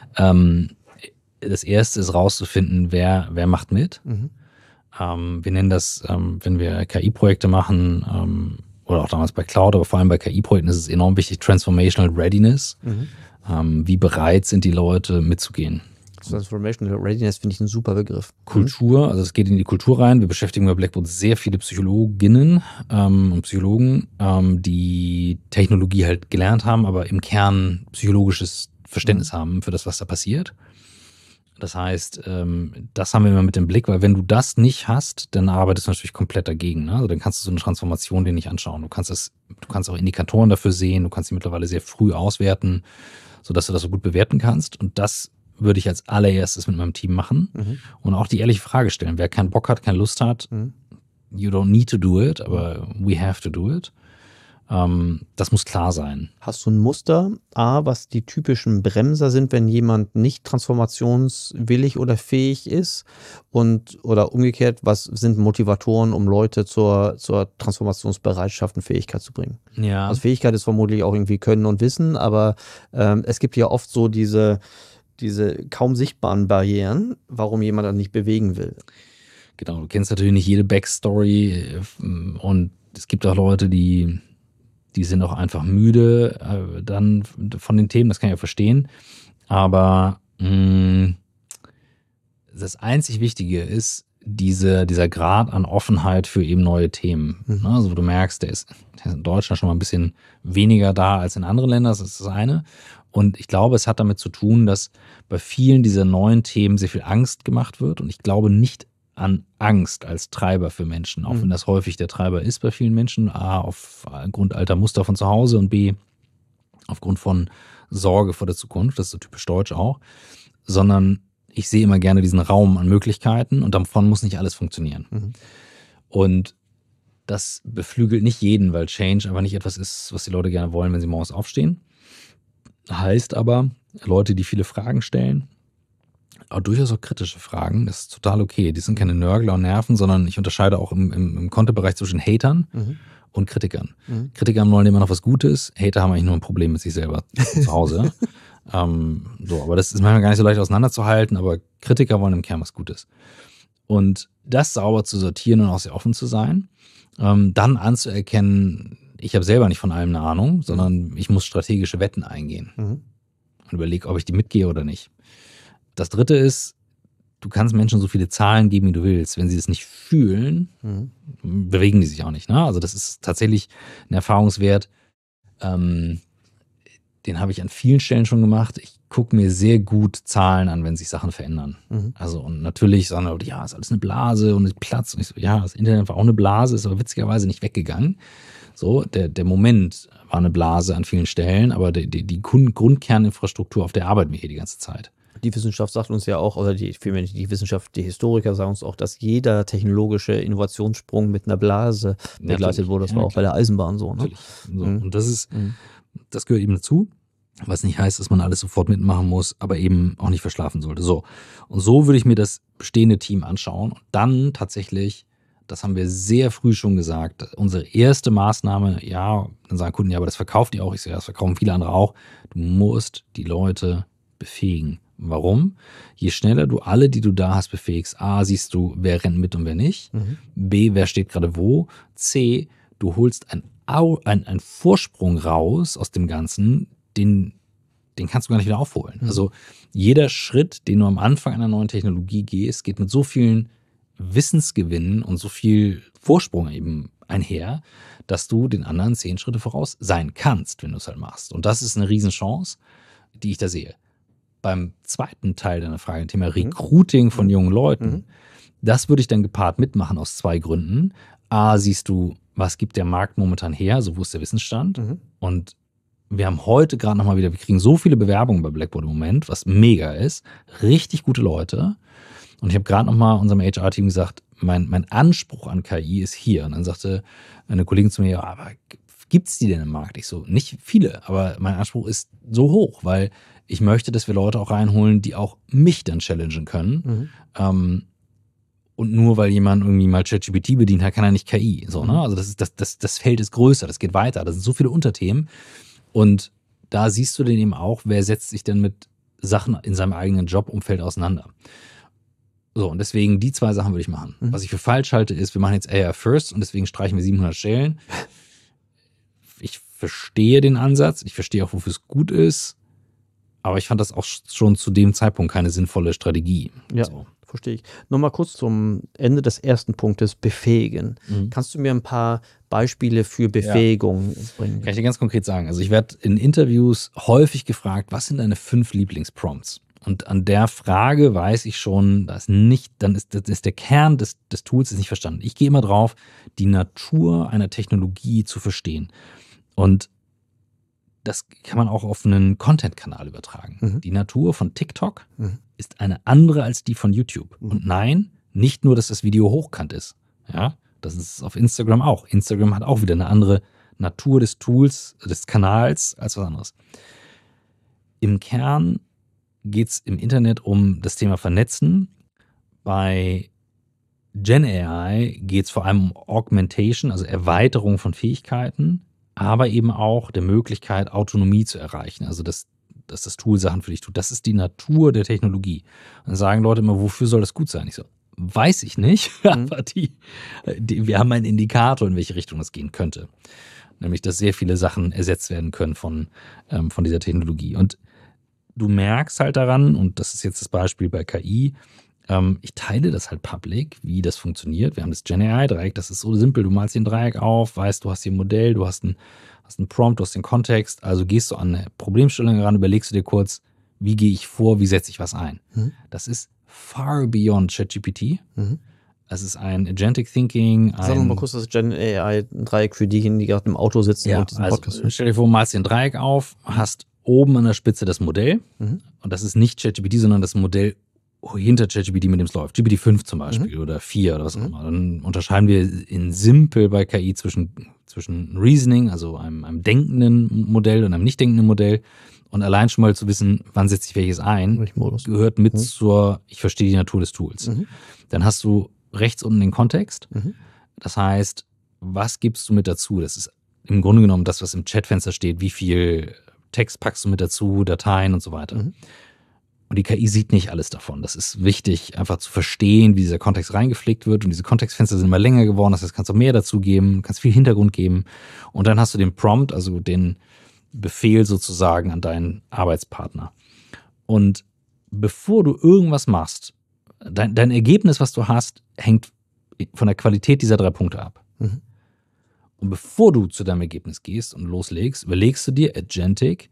Das erste ist rauszufinden, wer macht mit. Wir nennen das, wenn wir KI-Projekte machen, oder auch damals bei Cloud, aber vor allem bei KI-Projekten ist es enorm wichtig, Transformational Readiness. Wie bereit sind die Leute mitzugehen? Transformational Readiness finde ich ein super Begriff. Kultur, also es geht in die Kultur rein. Wir beschäftigen bei Blackboard sehr viele Psychologinnen und Psychologen, die Technologie halt gelernt haben, aber im Kern psychologisches Verständnis haben für das, was da passiert. Das heißt, das haben wir immer mit im Blick, weil wenn du das nicht hast, dann arbeitest du natürlich komplett dagegen. Ne? Also dann kannst du so eine Transformation dir nicht anschauen. Du kannst auch Indikatoren dafür sehen, du kannst sie mittlerweile sehr früh auswerten, sodass du das so gut bewerten kannst. Und das würde ich als allererstes mit meinem Team machen und auch die ehrliche Frage stellen. Wer keinen Bock hat, keine Lust hat, you don't need to do it, aber we have to do it. Das muss klar sein. Hast du ein Muster, was die typischen Bremser sind, wenn jemand nicht transformationswillig oder fähig ist? Oder umgekehrt, was sind Motivatoren, um Leute zur Transformationsbereitschaft und Fähigkeit zu bringen? Ja. Also Fähigkeit ist vermutlich auch irgendwie Können und Wissen, aber es gibt ja oft so diese kaum sichtbaren Barrieren, warum jemand dann nicht bewegen will. Genau, du kennst natürlich nicht jede Backstory und es gibt auch Leute, die sind auch einfach müde dann von den Themen, das kann ich ja verstehen. Aber das einzig Wichtige ist dieser Grad an Offenheit für eben neue Themen. Also du merkst, der ist in Deutschland schon mal ein bisschen weniger da als in anderen Ländern, das ist das eine. Und ich glaube, es hat damit zu tun, dass bei vielen dieser neuen Themen sehr viel Angst gemacht wird. Und ich glaube nicht an Angst als Treiber für Menschen, auch wenn das häufig der Treiber ist bei vielen Menschen. A, aufgrund alter Muster von zu Hause und B, aufgrund von Sorge vor der Zukunft, das ist so typisch deutsch auch. Sondern ich sehe immer gerne diesen Raum an Möglichkeiten und davon muss nicht alles funktionieren. Und das beflügelt nicht jeden, weil Change aber nicht etwas ist, was die Leute gerne wollen, wenn sie morgens aufstehen. Heißt aber, Leute, die viele Fragen stellen, aber durchaus auch kritische Fragen, das ist total okay. Die sind keine Nörgler und Nerven, sondern ich unterscheide auch im Content-Bereich zwischen Hatern und Kritikern. Kritiker wollen immer noch was Gutes, Hater haben eigentlich nur ein Problem mit sich selber zu Hause. Aber das ist manchmal gar nicht so leicht auseinanderzuhalten, aber Kritiker wollen im Kern was Gutes. Und das sauber zu sortieren und auch sehr offen zu sein, dann anzuerkennen, ich habe selber nicht von allem eine Ahnung, sondern ich muss strategische Wetten eingehen und überlege, ob ich die mitgehe oder nicht. Das dritte ist, du kannst Menschen so viele Zahlen geben, wie du willst. Wenn sie das nicht fühlen, bewegen die sich auch nicht. Ne? Also das ist tatsächlich ein Erfahrungswert, den habe ich an vielen Stellen schon gemacht. Ich gucke mir sehr gut Zahlen an, wenn sich Sachen verändern. Mhm. Also und natürlich sagen Leute, ja, ist alles eine Blase und Platz. Und ich so, ja, das Internet war auch eine Blase, ist aber witzigerweise nicht weggegangen. So, der Moment war eine Blase an vielen Stellen, aber die Grundkerninfrastruktur, auf der arbeiten wir hier die ganze Zeit. Die Wissenschaft sagt uns ja auch, oder vielmehr nicht die Wissenschaft, die Historiker sagen uns auch, dass jeder technologische Innovationssprung mit einer Blase begleitet wurde. Das war auch bei der Eisenbahn so. Ne? Natürlich. So. Und das gehört eben dazu. Was nicht heißt, dass man alles sofort mitmachen muss, aber eben auch nicht verschlafen sollte. So. Und so würde ich mir das bestehende Team anschauen und dann tatsächlich, das haben wir sehr früh schon gesagt, unsere erste Maßnahme, ja, dann sagen Kunden, ja, aber das verkauft ihr auch. Ich sage, ja, das verkaufen viele andere auch. Du musst die Leute befähigen. Warum? Je schneller du alle, die du da hast, befähigst, A, siehst du, wer rennt mit und wer nicht. B, wer steht gerade wo. C, du holst einen Vorsprung raus aus dem Ganzen, den kannst du gar nicht wieder aufholen. Also jeder Schritt, den du am Anfang einer neuen Technologie gehst, geht mit so vielen Wissensgewinnen und so viel Vorsprung eben einher, dass du den anderen 10 Schritte voraus sein kannst, wenn du es halt machst. Und das ist eine Riesenchance, die ich da sehe. Beim zweiten Teil deiner Frage, Thema Recruiting von jungen Leuten, das würde ich dann gepaart mitmachen aus 2 Gründen. A, siehst du, was gibt der Markt momentan her, also wo ist der Wissensstand? Und wir haben heute gerade nochmal wieder, wir kriegen so viele Bewerbungen bei Blackboard im Moment, was mega ist, richtig gute Leute. Und ich habe gerade nochmal unserem HR-Team gesagt, mein Anspruch an KI ist hier. Und dann sagte eine Kollegin zu mir, ja, aber gibt es die denn im Markt? Ich so, nicht viele, aber mein Anspruch ist so hoch, weil ich möchte, dass wir Leute auch reinholen, die auch mich dann challengen können. Und nur weil jemand irgendwie mal ChatGPT bedient hat, kann er nicht KI. So, ne? Also das Feld ist größer, das geht weiter, das sind so viele Unterthemen. Und da siehst du dann eben auch, wer setzt sich denn mit Sachen in seinem eigenen Jobumfeld auseinander. So, und deswegen die 2 Sachen würde ich machen. Was ich für falsch halte, ist, wir machen jetzt AI first und deswegen streichen wir 700 Stellen. Ich verstehe den Ansatz, ich verstehe auch, wofür es gut ist, aber ich fand das auch schon zu dem Zeitpunkt keine sinnvolle Strategie. Ja, so. Verstehe ich. Nochmal kurz zum Ende des ersten Punktes, befähigen. Kannst du mir ein paar Beispiele für Befähigung bringen? Kann ich dir ganz konkret sagen. Also ich werde in Interviews häufig gefragt, was sind deine 5 Lieblingsprompts? Und an der Frage weiß ich schon, das ist der Kern des Tools ist nicht verstanden. Ich gehe immer drauf, die Natur einer Technologie zu verstehen. Und das kann man auch auf einen Content-Kanal übertragen. Die Natur von TikTok ist eine andere als die von YouTube. Und nein, nicht nur, dass das Video hochkant ist. Ja, das ist auf Instagram auch. Instagram hat auch wieder eine andere Natur des Tools, des Kanals als was anderes. Im Kern geht es im Internet um das Thema Vernetzen. Bei Gen AI geht es vor allem um Augmentation, also Erweiterung von Fähigkeiten, aber eben auch der Möglichkeit, Autonomie zu erreichen. Also dass das Tool Sachen für dich tut. Das ist die Natur der Technologie. Und dann sagen Leute immer, wofür soll das gut sein? Ich so, weiß ich nicht, aber wir haben einen Indikator, in welche Richtung es gehen könnte. Nämlich, dass sehr viele Sachen ersetzt werden können von dieser Technologie. Und du merkst halt daran, und das ist jetzt das Beispiel bei KI, ich teile das halt public, wie das funktioniert. Wir haben das Gen AI-Dreieck, das ist so simpel. Du malst hier ein Dreieck auf, weißt, du hast hier ein Modell, du hast einen Prompt, du hast den Kontext, also gehst du an eine Problemstellung ran, überlegst du dir kurz, wie gehe ich vor, wie setze ich was ein. Das ist far beyond ChatGPT. Es ist ein Agentic Thinking. Sag noch mal kurz das Gen AI-Dreieck für diejenigen, die gerade im Auto sitzen und diesen Podcast hören. Stell dir vor, malst dir ein Dreieck auf, hast oben an der Spitze das Modell und das ist nicht ChatGPT, sondern das Modell hinter ChatGPT, mit dem es läuft. GPT-5 zum Beispiel oder 4 oder was auch immer. Dann unterscheiden wir in simpel bei KI zwischen Reasoning, also einem denkenden Modell und einem nicht denkenden Modell. Und allein schon mal zu wissen, wann setze ich welches ein, gehört mit zur, ich verstehe die Natur des Tools. Dann hast du rechts unten den Kontext. Das heißt, was gibst du mit dazu? Das ist im Grunde genommen das, was im Chatfenster steht. Wie viel Text packst du mit dazu, Dateien und so weiter. Und die KI sieht nicht alles davon. Das ist wichtig, einfach zu verstehen, wie dieser Kontext reingepflegt wird. Und diese Kontextfenster sind immer länger geworden. Das heißt, kannst du mehr dazu geben, kannst viel Hintergrund geben. Und dann hast du den Prompt, also den Befehl sozusagen an deinen Arbeitspartner. Und bevor du irgendwas machst, dein Ergebnis, was du hast, hängt von der Qualität dieser 3 Punkte ab. Und bevor du zu deinem Ergebnis gehst und loslegst, überlegst du dir, Agentic,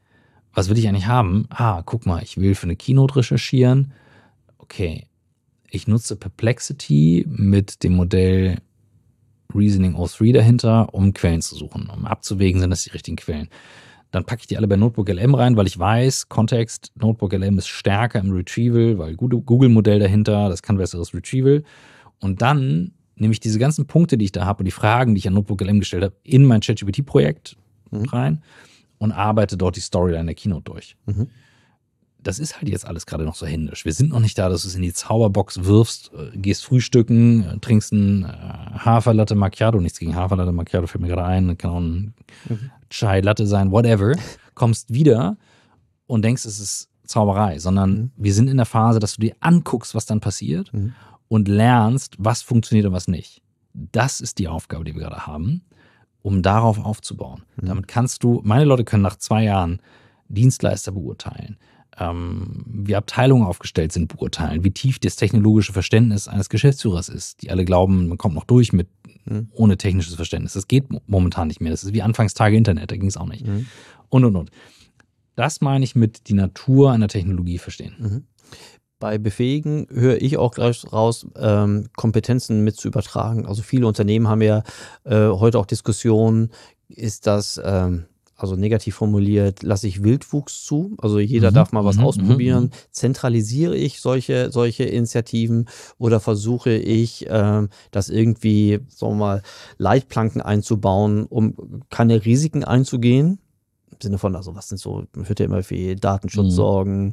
was will ich eigentlich haben? Guck mal, ich will für eine Keynote recherchieren. Okay, ich nutze Perplexity mit dem Modell Reasoning O3 dahinter, um Quellen zu suchen, um abzuwägen, sind das die richtigen Quellen. Dann packe ich die alle bei NotebookLM rein, weil ich weiß, Kontext, NotebookLM ist stärker im Retrieval, weil Google-Modell dahinter, das kann besseres Retrieval. Und dann nehme ich diese ganzen Punkte, die ich da habe und die Fragen, die ich an NotebookLM gestellt habe, in mein ChatGPT-Projekt rein und arbeite dort die Storyline der Keynote durch. Das ist halt jetzt alles gerade noch so händisch. Wir sind noch nicht da, dass du es in die Zauberbox wirfst, gehst frühstücken, trinkst ein Haferlatte Macchiato, nichts gegen Haferlatte Macchiato, fällt mir gerade ein, kann auch ein Chai Latte sein, whatever, kommst wieder und denkst, es ist Zauberei, sondern wir sind in der Phase, dass du dir anguckst, was dann passiert und lernst, was funktioniert und was nicht. Das ist die Aufgabe, die wir gerade haben, um darauf aufzubauen. Damit kannst du, meine Leute können nach 2 Jahren Dienstleister beurteilen, wie Abteilungen aufgestellt sind, beurteilen, wie tief das technologische Verständnis eines Geschäftsführers ist. Die alle glauben, man kommt noch durch mit ohne technisches Verständnis. Das geht momentan nicht mehr. Das ist wie Anfangstage Internet, da ging es auch nicht. Und. Das meine ich mit die Natur einer Technologie verstehen. Bei Befähigen höre ich auch gleich raus, Kompetenzen mit zu übertragen. Also viele Unternehmen haben ja heute auch Diskussionen, ist das also negativ formuliert, lasse ich Wildwuchs zu, also jeder darf mal was ausprobieren, zentralisiere ich solche Initiativen oder versuche ich, das irgendwie, sagen wir mal, Leitplanken einzubauen, um keine Risiken einzugehen, im Sinne von, also was sind so, man hört ja immer viel Datenschutzsorgen,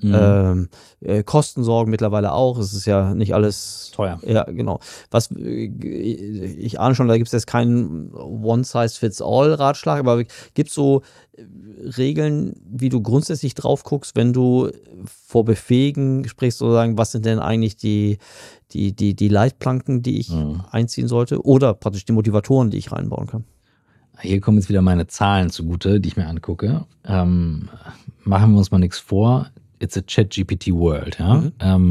Kostensorgen mittlerweile auch, es ist ja nicht alles teuer. Ja, genau. Was ich ahne schon, da gibt es jetzt keinen One-Size-Fits-All-Ratschlag, aber gibt es so Regeln, wie du grundsätzlich drauf guckst, wenn du vor Befähigen sprichst, sozusagen, was sind denn eigentlich die Leitplanken, die ich einziehen sollte, oder praktisch die Motivatoren, die ich reinbauen kann? Hier kommen jetzt wieder meine Zahlen zugute, die ich mir angucke. Machen wir uns mal nichts vor. It's a ChatGPT world. Ja?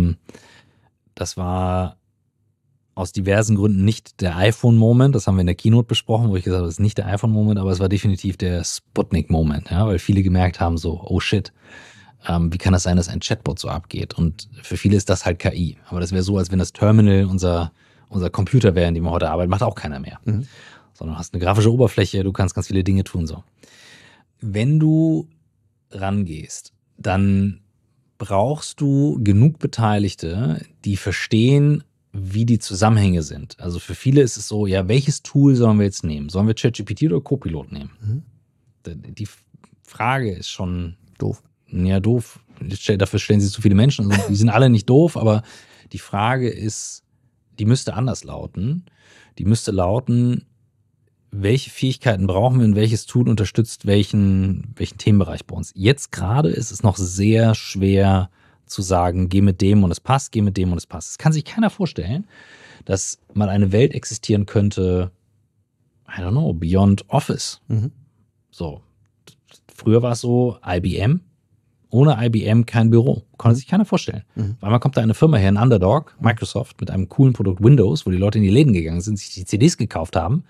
Das war aus diversen Gründen nicht der iPhone-Moment. Das haben wir in der Keynote besprochen, wo ich gesagt habe, das ist nicht der iPhone-Moment, aber es war definitiv der Sputnik-Moment. Ja? Weil viele gemerkt haben so, oh shit, wie kann das sein, dass ein Chatbot so abgeht? Und für viele ist das halt KI. Aber das wäre so, als wenn das Terminal unser Computer wäre, in dem wir heute arbeiten, macht auch keiner mehr. Sondern du hast eine grafische Oberfläche, du kannst ganz viele Dinge tun. So. Wenn du rangehst, dann brauchst du genug Beteiligte, die verstehen, wie die Zusammenhänge sind. Also für viele ist es so, ja, welches Tool sollen wir jetzt nehmen? Sollen wir ChatGPT oder Copilot nehmen? Die Frage ist schon doof. Ja, doof. Dafür stellen sie zu viele Menschen. Also die sind alle nicht doof, aber die Frage ist, die müsste anders lauten. Die müsste lauten, welche Fähigkeiten brauchen wir und welches Tool unterstützt welchen Themenbereich bei uns. Jetzt gerade ist es noch sehr schwer zu sagen, geh mit dem und es passt, geh mit dem und es passt. Es kann sich keiner vorstellen, dass mal eine Welt existieren könnte, I don't know, beyond Office. So. Früher war es so, IBM. Ohne IBM kein Büro. Konnte sich keiner vorstellen. Weil man kommt da eine Firma her, ein Underdog, Microsoft, mit einem coolen Produkt Windows, wo die Leute in die Läden gegangen sind, sich die CDs gekauft haben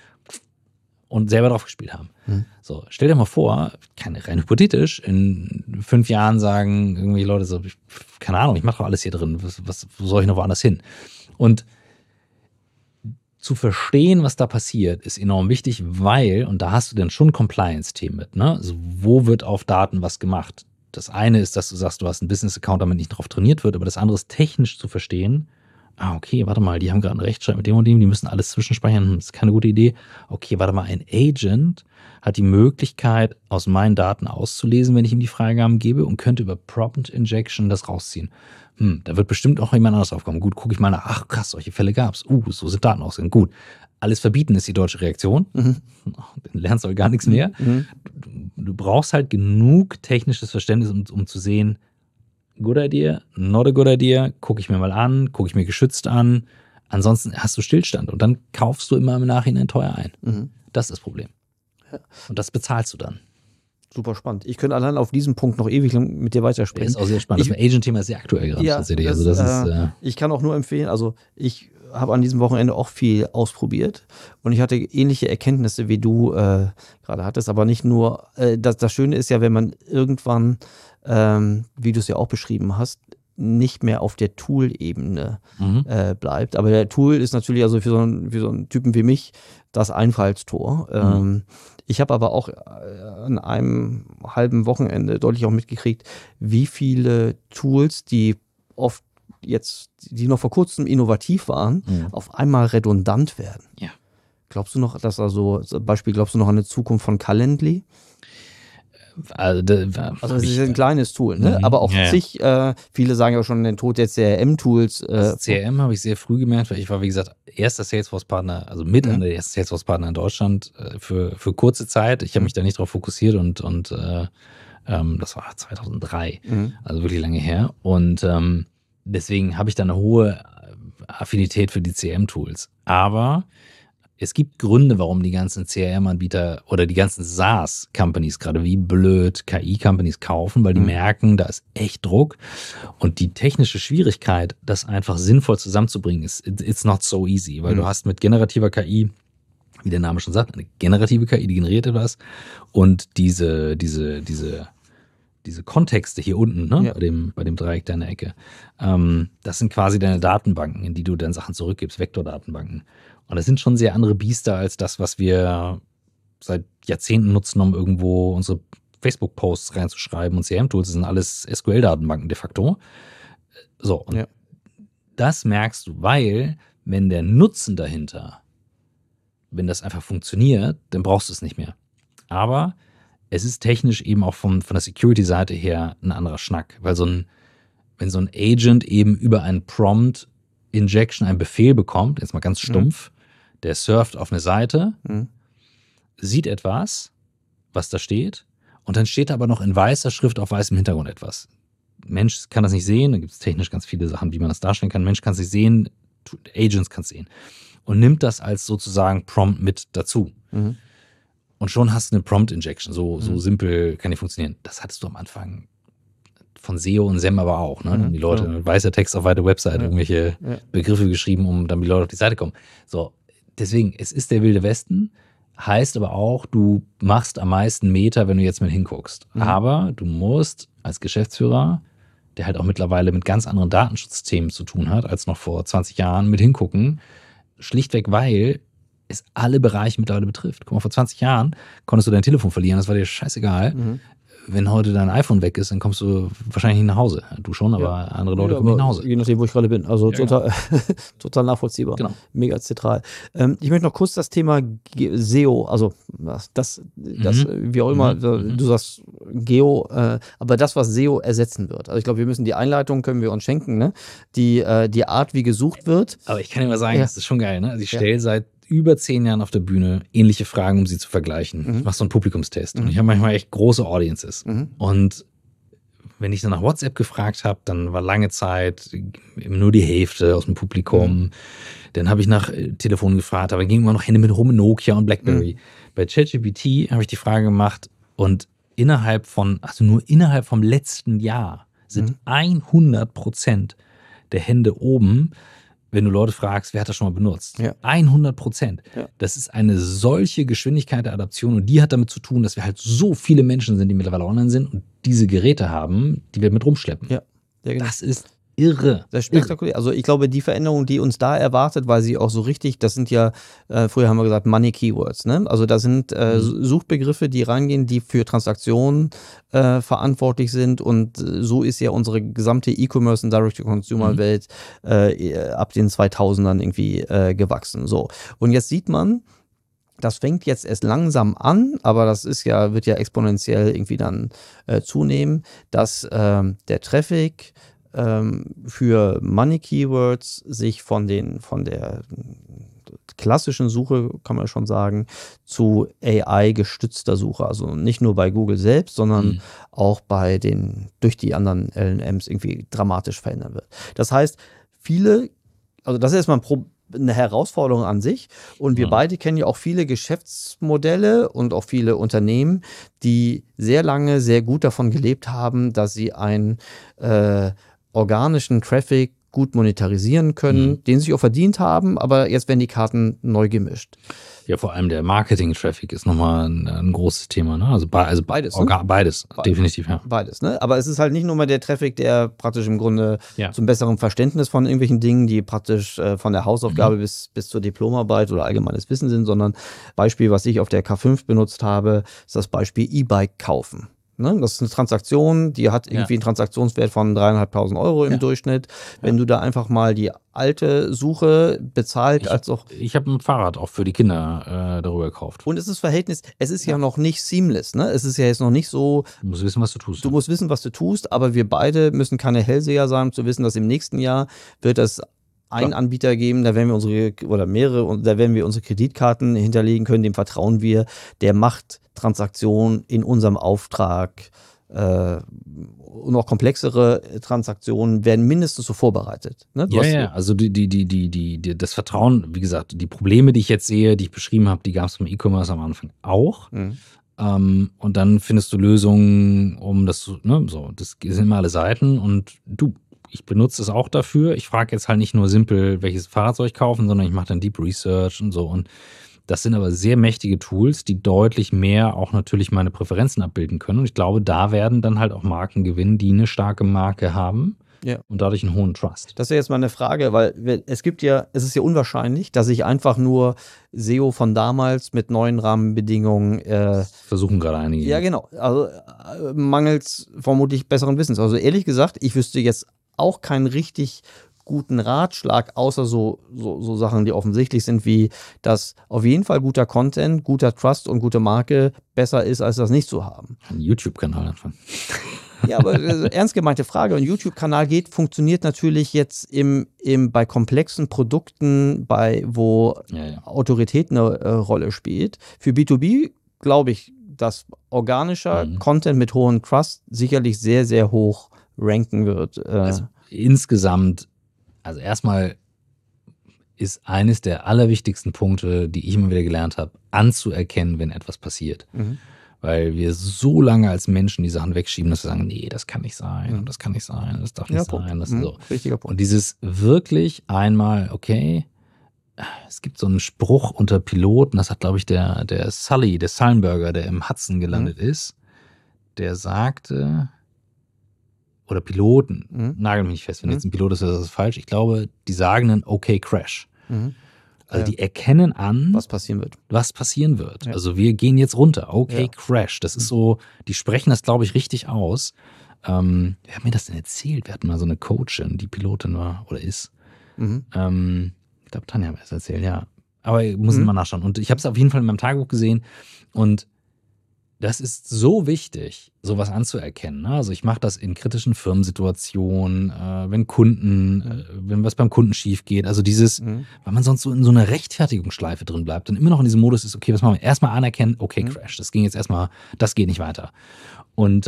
und selber drauf gespielt haben. So, stell dir mal vor, rein hypothetisch, in 5 Jahren sagen irgendwie Leute so, keine Ahnung, ich mache doch alles hier drin, wo soll ich noch woanders hin? Und zu verstehen, was da passiert, ist enorm wichtig, weil, und da hast du dann schon Compliance-Themen mit, ne? Also wo wird auf Daten was gemacht? Das eine ist, dass du sagst, du hast einen Business-Account, damit nicht drauf trainiert wird, aber das andere ist technisch zu verstehen. Okay, warte mal, die haben gerade einen Rechtschreib mit dem und dem, die müssen alles zwischenspeichern, das ist keine gute Idee. Okay, warte mal, ein Agent hat die Möglichkeit, aus meinen Daten auszulesen, wenn ich ihm die Freigaben gebe und könnte über Prompt Injection das rausziehen. Da wird bestimmt auch jemand anderes aufkommen. Gut, gucke ich mal nach, ach krass, solche Fälle gab's. So sind Daten ausgegangen. Gut, alles verbieten ist die deutsche Reaktion. Dann lernst du gar nichts mehr. Du brauchst halt genug technisches Verständnis, um zu sehen, good idea, not a good idea, gucke ich mir mal an, gucke ich mir geschützt an. Ansonsten hast du Stillstand und dann kaufst du immer im Nachhinein teuer ein. Das ist das Problem. Ja. Und das bezahlst du dann. Super spannend. Ich könnte allein auf diesem Punkt noch ewig lang mit dir weitersprechen. Das ist auch sehr spannend. Das Agent-Thema ist sehr aktuell gerade. Ja, tatsächlich. Also das ist, ich kann auch nur empfehlen, also ich habe an diesem Wochenende auch viel ausprobiert und ich hatte ähnliche Erkenntnisse, wie du gerade hattest, aber nicht nur, das Schöne ist ja, wenn man irgendwann, wie du es ja auch beschrieben hast, nicht mehr auf der Tool-Ebene bleibt. Aber der Tool ist natürlich also für so einen Typen wie mich das Einfallstor. Ich habe aber auch an einem halben Wochenende deutlich auch mitgekriegt, wie viele Tools, die noch vor kurzem innovativ waren, auf einmal redundant werden. Ja. Glaubst du noch, dass zum Beispiel glaubst du noch an eine Zukunft von Calendly? Also es ist ein kleines Tool, ne? Aber auch zig, viele sagen ja schon den Tod der CRM-Tools. CRM habe ich sehr früh gemerkt, weil ich war, wie gesagt, erster Salesforce-Partner, also mit einer der ersten Salesforce-Partner in Deutschland für kurze Zeit. Ich habe mich da nicht drauf fokussiert und das war 2003, also wirklich lange her. Und deswegen habe ich da eine hohe Affinität für die CRM-Tools. Aber es gibt Gründe, warum die ganzen CRM-Anbieter oder die ganzen SaaS-Companies gerade wie blöd KI-Companies kaufen, weil die merken, da ist echt Druck. Und die technische Schwierigkeit, das einfach sinnvoll zusammenzubringen, it's not so easy, weil du hast mit generativer KI, wie der Name schon sagt, eine generative KI, die generiert etwas. Und diese Kontexte hier unten, ne, bei dem Dreieck deiner Ecke, das sind quasi deine Datenbanken, in die du dann Sachen zurückgibst, Vektordatenbanken. Und das sind schon sehr andere Biester als das, was wir seit Jahrzehnten nutzen, um irgendwo unsere Facebook-Posts reinzuschreiben. Und CRM-Tools sind alles SQL-Datenbanken de facto. So, und das merkst du, weil wenn der Nutzen dahinter, wenn das einfach funktioniert, dann brauchst du es nicht mehr. Aber es ist technisch eben auch von der Security-Seite her ein anderer Schnack, weil wenn so ein Agent eben über einen Prompt-Injection einen Befehl bekommt, jetzt mal ganz stumpf, der surft auf eine Seite, sieht etwas, was da steht, und dann steht aber noch in weißer Schrift auf weißem Hintergrund etwas. Mensch kann das nicht sehen, da gibt es technisch ganz viele Sachen, wie man das darstellen kann. Mensch kann es nicht sehen, Agents kann es sehen. Und nimmt das als sozusagen Prompt mit dazu. Und schon hast du eine Prompt-Injection. So simpel kann die funktionieren. Das hattest du am Anfang von SEO und SEM aber auch. Ne? Die Leute mit weißer Text auf weiter Website irgendwelche Begriffe geschrieben, um dann die Leute auf die Seite kommen. So, deswegen, es ist der wilde Westen, heißt aber auch, du machst am meisten Meter, wenn du jetzt mit hinguckst. Aber du musst als Geschäftsführer, der halt auch mittlerweile mit ganz anderen Datenschutzthemen zu tun hat, als noch vor 20 Jahren, mit hingucken. Schlichtweg, weil es alle Bereiche mittlerweile betrifft. Guck mal, vor 20 Jahren konntest du dein Telefon verlieren, das war dir scheißegal. Wenn heute dein iPhone weg ist, dann kommst du wahrscheinlich nicht nach Hause. Du schon, aber andere Leute kommen nicht nach Hause. Je nachdem, wo ich gerade bin. Also total nachvollziehbar. Genau. Mega zentral. Ich möchte noch kurz das Thema SEO, also wie auch immer, du sagst Geo, aber das, was SEO ersetzen wird. Also ich glaube, wir müssen die Einleitung, können wir uns schenken, ne? Die Art, wie gesucht wird. Aber ich kann dir mal sagen, das ist schon geil, ne? Also ich stelle seit über 10 Jahren auf der Bühne ähnliche Fragen, um sie zu vergleichen. Ich mache so einen Publikumstest und ich habe manchmal echt große Audiences. Und wenn ich dann nach WhatsApp gefragt habe, dann war lange Zeit nur die Hälfte aus dem Publikum. Dann habe ich nach Telefon gefragt, aber ging immer noch Hände mit rum, Nokia und Blackberry. Bei ChatGPT habe ich die Frage gemacht und innerhalb vom letzten Jahr sind 100% der Hände oben, wenn du Leute fragst, wer hat das schon mal benutzt? 100%. Das ist eine solche Geschwindigkeit der Adaption und die hat damit zu tun, dass wir halt so viele Menschen sind, die mittlerweile online sind und diese Geräte haben, die wir mit rumschleppen. Ja, genau. Das ist irre. Das ist spektakulär. Also ich glaube, die Veränderung, die uns da erwartet, weil sie auch so richtig, das sind ja, früher haben wir gesagt, Money Keywords, ne? Also da sind Suchbegriffe, die reingehen, die für Transaktionen verantwortlich sind und so ist ja unsere gesamte E-Commerce und Direct-to-Consumer-Welt ab den 2000ern irgendwie gewachsen. So. Und jetzt sieht man, das fängt jetzt erst langsam an, aber das wird ja exponentiell irgendwie dann zunehmen, dass der Traffic für Money Keywords sich von der klassischen Suche, kann man schon sagen, zu AI-gestützter Suche, also nicht nur bei Google selbst, sondern auch durch die anderen LLMs irgendwie dramatisch verändern wird. Das heißt, also das ist erstmal eine Herausforderung an sich und wir beide kennen ja auch viele Geschäftsmodelle und auch viele Unternehmen, die sehr lange sehr gut davon gelebt haben, dass sie einen organischen Traffic gut monetarisieren können, den sie auch verdient haben, aber jetzt werden die Karten neu gemischt. Ja, vor allem der Marketing-Traffic ist nochmal ein großes Thema, ne? Also beides, ne? Beides, definitiv, ja. Beides, ne? Aber es ist halt nicht nur mal der Traffic, der praktisch im Grunde Ja. zum besseren Verständnis von irgendwelchen Dingen, die praktisch von der Hausaufgabe bis zur Diplomarbeit oder allgemeines Wissen sind, sondern Beispiel, was ich auf der K5 benutzt habe, ist das Beispiel E-Bike kaufen. Ne? Das ist eine Transaktion, die hat irgendwie einen Transaktionswert von 3.500 Euro im Durchschnitt. Wenn du da einfach mal die alte Suche bezahlt, als auch. Ich habe ein Fahrrad auch für die Kinder darüber gekauft. Und es ist Verhältnis, es ist ja noch nicht seamless, ne? Es ist ja jetzt noch nicht so. Du musst wissen, was du tust. Du musst wissen, was du tust, aber wir beide müssen keine Hellseher sein, um zu wissen, dass im nächsten Jahr wird es einen Anbieter geben, da werden wir unsere Kreditkarten hinterlegen können, dem vertrauen wir, der macht Transaktionen in unserem Auftrag und auch komplexere Transaktionen werden mindestens so vorbereitet. Ne? Also das Vertrauen, wie gesagt, die Probleme, die ich jetzt sehe, die ich beschrieben habe, die gab es beim E-Commerce am Anfang auch. Und dann findest du Lösungen, um das, ne, so, das sind immer alle Seiten und ich benutze es auch dafür. Ich frage jetzt halt nicht nur simpel, welches Fahrrad soll ich kaufen, sondern ich mache dann Deep Research und so. Und das sind aber sehr mächtige Tools, die deutlich mehr auch natürlich meine Präferenzen abbilden können. Und ich glaube, da werden dann halt auch Marken gewinnen, die eine starke Marke haben und dadurch einen hohen Trust. Das ist ja jetzt mal eine Frage, weil es ist ja unwahrscheinlich, dass ich einfach nur SEO von damals mit neuen Rahmenbedingungen versuchen gerade einige. Ja, genau. Also mangels vermutlich besseren Wissens. Also ehrlich gesagt, ich wüsste jetzt auch keinen richtig guten Ratschlag, außer so Sachen, die offensichtlich sind, wie dass auf jeden Fall guter Content, guter Trust und gute Marke besser ist, als das nicht zu haben. Ein YouTube-Kanal anfangen. Ja, aber ernst gemeinte Frage. Ein YouTube-Kanal funktioniert natürlich jetzt bei komplexen Produkten, wo Autorität eine Rolle spielt. Für B2B glaube ich, dass organischer Content mit hohem Trust sicherlich sehr, sehr hoch ranken wird. Also insgesamt, also erstmal ist eines der allerwichtigsten Punkte, die ich immer wieder gelernt habe, anzuerkennen, wenn etwas passiert. Weil wir so lange als Menschen die Sachen wegschieben, dass wir sagen, nee, das kann nicht sein und das kann nicht sein, das darf nicht sein. Das ist so. Richtiger Punkt. Und dieses wirklich einmal, okay, es gibt so einen Spruch unter Piloten, das hat, glaube ich, der Sullenberger, der im Hudson gelandet ist, der sagte, oder Piloten, nagel mich nicht fest, wenn jetzt ein Pilot ist, das ist falsch. Ich glaube, die sagen dann, okay, Crash. Also die erkennen an, was passieren wird. Ja. Also wir gehen jetzt runter, okay, Crash. Das ist so, die sprechen das, glaube ich, richtig aus. Wer hat mir das denn erzählt? Wir hatten mal so eine Coachin, die Pilotin war oder ist. Ich glaube, Tanja hat mir das erzählt, ja. Aber ich muss mal nachschauen. Und ich habe es auf jeden Fall in meinem Tagebuch gesehen und das ist so wichtig, sowas anzuerkennen. Ne? Also ich mache das in kritischen Firmensituationen, wenn was beim Kunden schief geht. Also weil man sonst so in so einer Rechtfertigungsschleife drin bleibt und immer noch in diesem Modus ist, okay, was machen wir? Erstmal anerkennen, okay, Crash, das ging jetzt erstmal, das geht nicht weiter. Und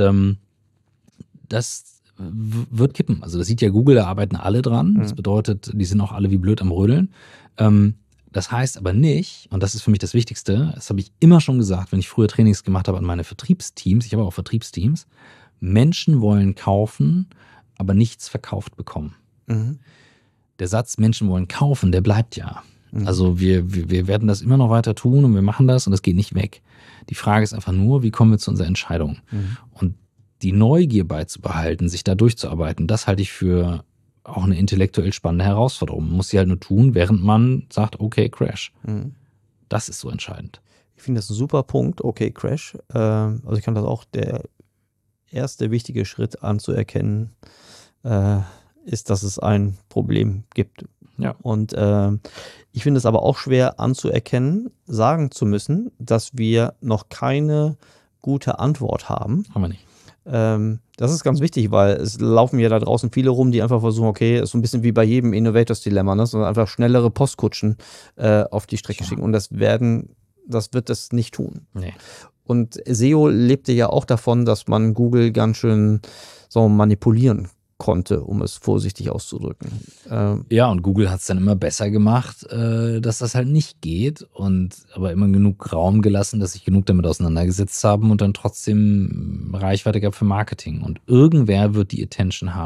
das wird kippen. Also das sieht ja Google, da arbeiten alle dran. Das bedeutet, die sind auch alle wie blöd am Rödeln. Das heißt aber nicht, und das ist für mich das Wichtigste, das habe ich immer schon gesagt, wenn ich früher Trainings gemacht habe an meine Vertriebsteams, ich habe auch Vertriebsteams, Menschen wollen kaufen, aber nichts verkauft bekommen. Der Satz, Menschen wollen kaufen, der bleibt ja. Also wir werden das immer noch weiter tun und wir machen das und das geht nicht weg. Die Frage ist einfach nur, wie kommen wir zu unserer Entscheidung? Und die Neugier beizubehalten, sich da durchzuarbeiten, das halte ich für auch eine intellektuell spannende Herausforderung. Man muss sie halt nur tun, während man sagt, okay, Crash. Das ist so entscheidend. Ich finde das ein super Punkt, okay, Crash. Also ich kann das auch, der erste wichtige Schritt anzuerkennen, ist, dass es ein Problem gibt. Ja. Und ich finde es aber auch schwer anzuerkennen, sagen zu müssen, dass wir noch keine gute Antwort haben. Haben wir nicht. Das ist ganz wichtig, weil es laufen ja da draußen viele rum, die einfach versuchen, okay, ist so ein bisschen wie bei jedem Innovators-Dilemma, ne? Sondern einfach schnellere Postkutschen auf die Strecke schicken. Und das wird das nicht tun. Nee. Und SEO lebte ja auch davon, dass man Google ganz schön so manipulieren konnte, um es vorsichtig auszudrücken. Ja, und Google hat es dann immer besser gemacht, dass das halt nicht geht aber immer genug Raum gelassen, dass sich genug damit auseinandergesetzt haben und dann trotzdem Reichweite gab für Marketing. Und irgendwer wird die Attention haben.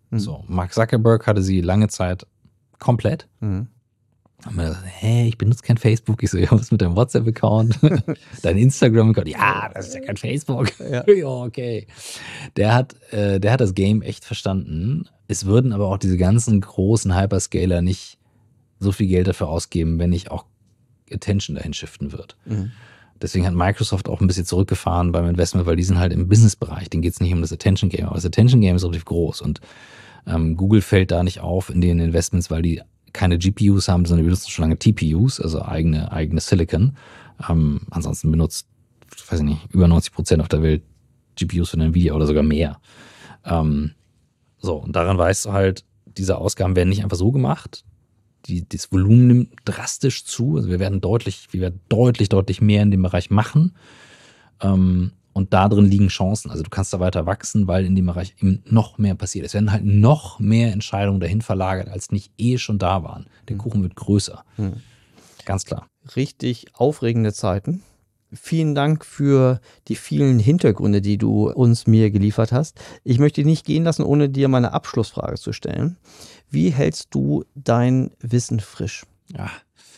So, Mark Zuckerberg hatte sie lange Zeit komplett. Mhm. Und mir gesagt, ich benutze kein Facebook. Ich so, ja, was mit deinem WhatsApp-Account? Dein Instagram-Account? Ja, das ist ja kein Facebook. Ja. Ja, okay. Der hat das Game echt verstanden. Es würden aber auch diese ganzen großen Hyperscaler nicht so viel Geld dafür ausgeben, wenn nicht auch Attention dahin shiften wird. Mhm. Deswegen hat Microsoft auch ein bisschen zurückgefahren beim Investment, weil die sind halt im Business-Bereich. Denen geht es nicht um das Attention-Game. Aber das Attention-Game ist relativ groß und Google fällt da nicht auf in den Investments, weil die keine GPUs haben, sondern die benutzen schon lange TPUs, also eigene Silicon. Ansonsten benutzt, weiß ich nicht, über 90% auf der Welt GPUs von Nvidia oder sogar mehr. So, und daran weißt du halt, diese Ausgaben werden nicht einfach so gemacht. Das Volumen nimmt drastisch zu. Also wir werden deutlich mehr in dem Bereich machen. Und da drin liegen Chancen. Also du kannst da weiter wachsen, weil in dem Bereich eben noch mehr passiert. Es werden halt noch mehr Entscheidungen dahin verlagert, als nicht schon da waren. Der Kuchen wird größer. Ganz klar. Richtig aufregende Zeiten. Vielen Dank für die vielen Hintergründe, die du mir geliefert hast. Ich möchte dich nicht gehen lassen, ohne dir meine Abschlussfrage zu stellen. Wie hältst du dein Wissen frisch? Ja,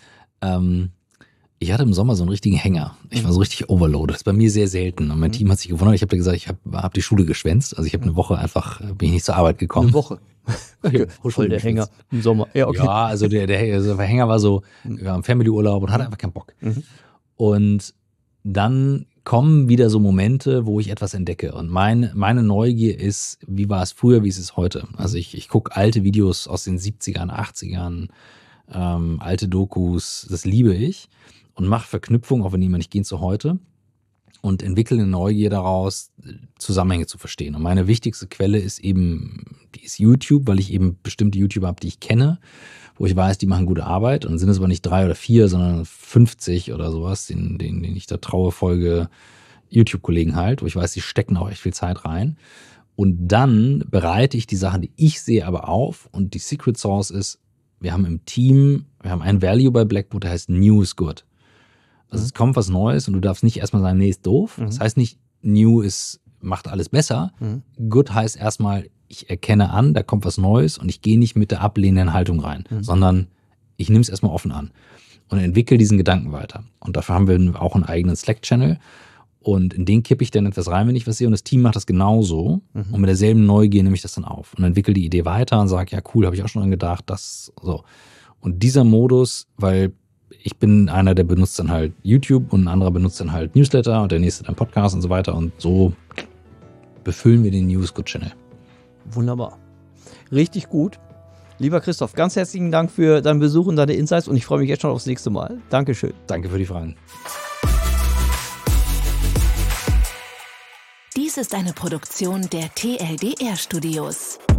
ich hatte im Sommer so einen richtigen Hänger. Ich war so richtig overloaded. Das ist bei mir sehr selten. Und mein Team hat sich gewundert. Ich habe dir gesagt, ich hab die Schule geschwänzt. Also ich habe eine Woche einfach, bin ich nicht zur Arbeit gekommen. Eine Woche? Okay. Voll der Hänger im Sommer. Ja, okay. Ja, also der Hänger war so, wir waren im Family-Urlaub und hatte einfach keinen Bock. Und dann kommen wieder so Momente, wo ich etwas entdecke. Und meine Neugier ist, wie war es früher, wie ist es heute? Also ich gucke alte Videos aus den 70ern, 80ern, alte Dokus, das liebe ich. Und mache Verknüpfungen, auch wenn die immer nicht gehen, zu heute. Und entwickle eine Neugier daraus, Zusammenhänge zu verstehen. Und meine wichtigste Quelle ist YouTube, weil ich eben bestimmte YouTuber habe, die ich kenne, wo ich weiß, die machen gute Arbeit. Und dann sind es aber nicht 3 oder 4, sondern 50 oder sowas, denen ich da traue, folge YouTube-Kollegen halt, wo ich weiß, die stecken auch echt viel Zeit rein. Und dann bereite ich die Sachen, die ich sehe, aber auf. Und die Secret Sauce ist, wir haben im Team, wir haben ein Value bei Blackboard, der heißt New is Good. Also es kommt was Neues und du darfst nicht erstmal sagen, nee, ist doof. Das heißt nicht, New macht alles besser. Good heißt erstmal, ich erkenne an, da kommt was Neues und ich gehe nicht mit der ablehnenden Haltung rein, sondern ich nehme es erstmal offen an und entwickle diesen Gedanken weiter. Und dafür haben wir auch einen eigenen Slack-Channel und in den kippe ich dann etwas rein, wenn ich was sehe und das Team macht das genauso und mit derselben Neugier nehme ich das dann auf und entwickle die Idee weiter und sage, ja cool, habe ich auch schon dran gedacht, das so. Und dieser Modus, weil ich bin einer, der benutzt dann halt YouTube und ein anderer benutzt dann halt Newsletter und der nächste dann Podcast und so weiter und so befüllen wir den News-Good-Channel. Wunderbar. Richtig gut. Lieber Christoph, ganz herzlichen Dank für deinen Besuch und deine Insights und ich freue mich jetzt schon aufs nächste Mal. Dankeschön. Danke für die Fragen. Dies ist eine Produktion der TLDR Studios.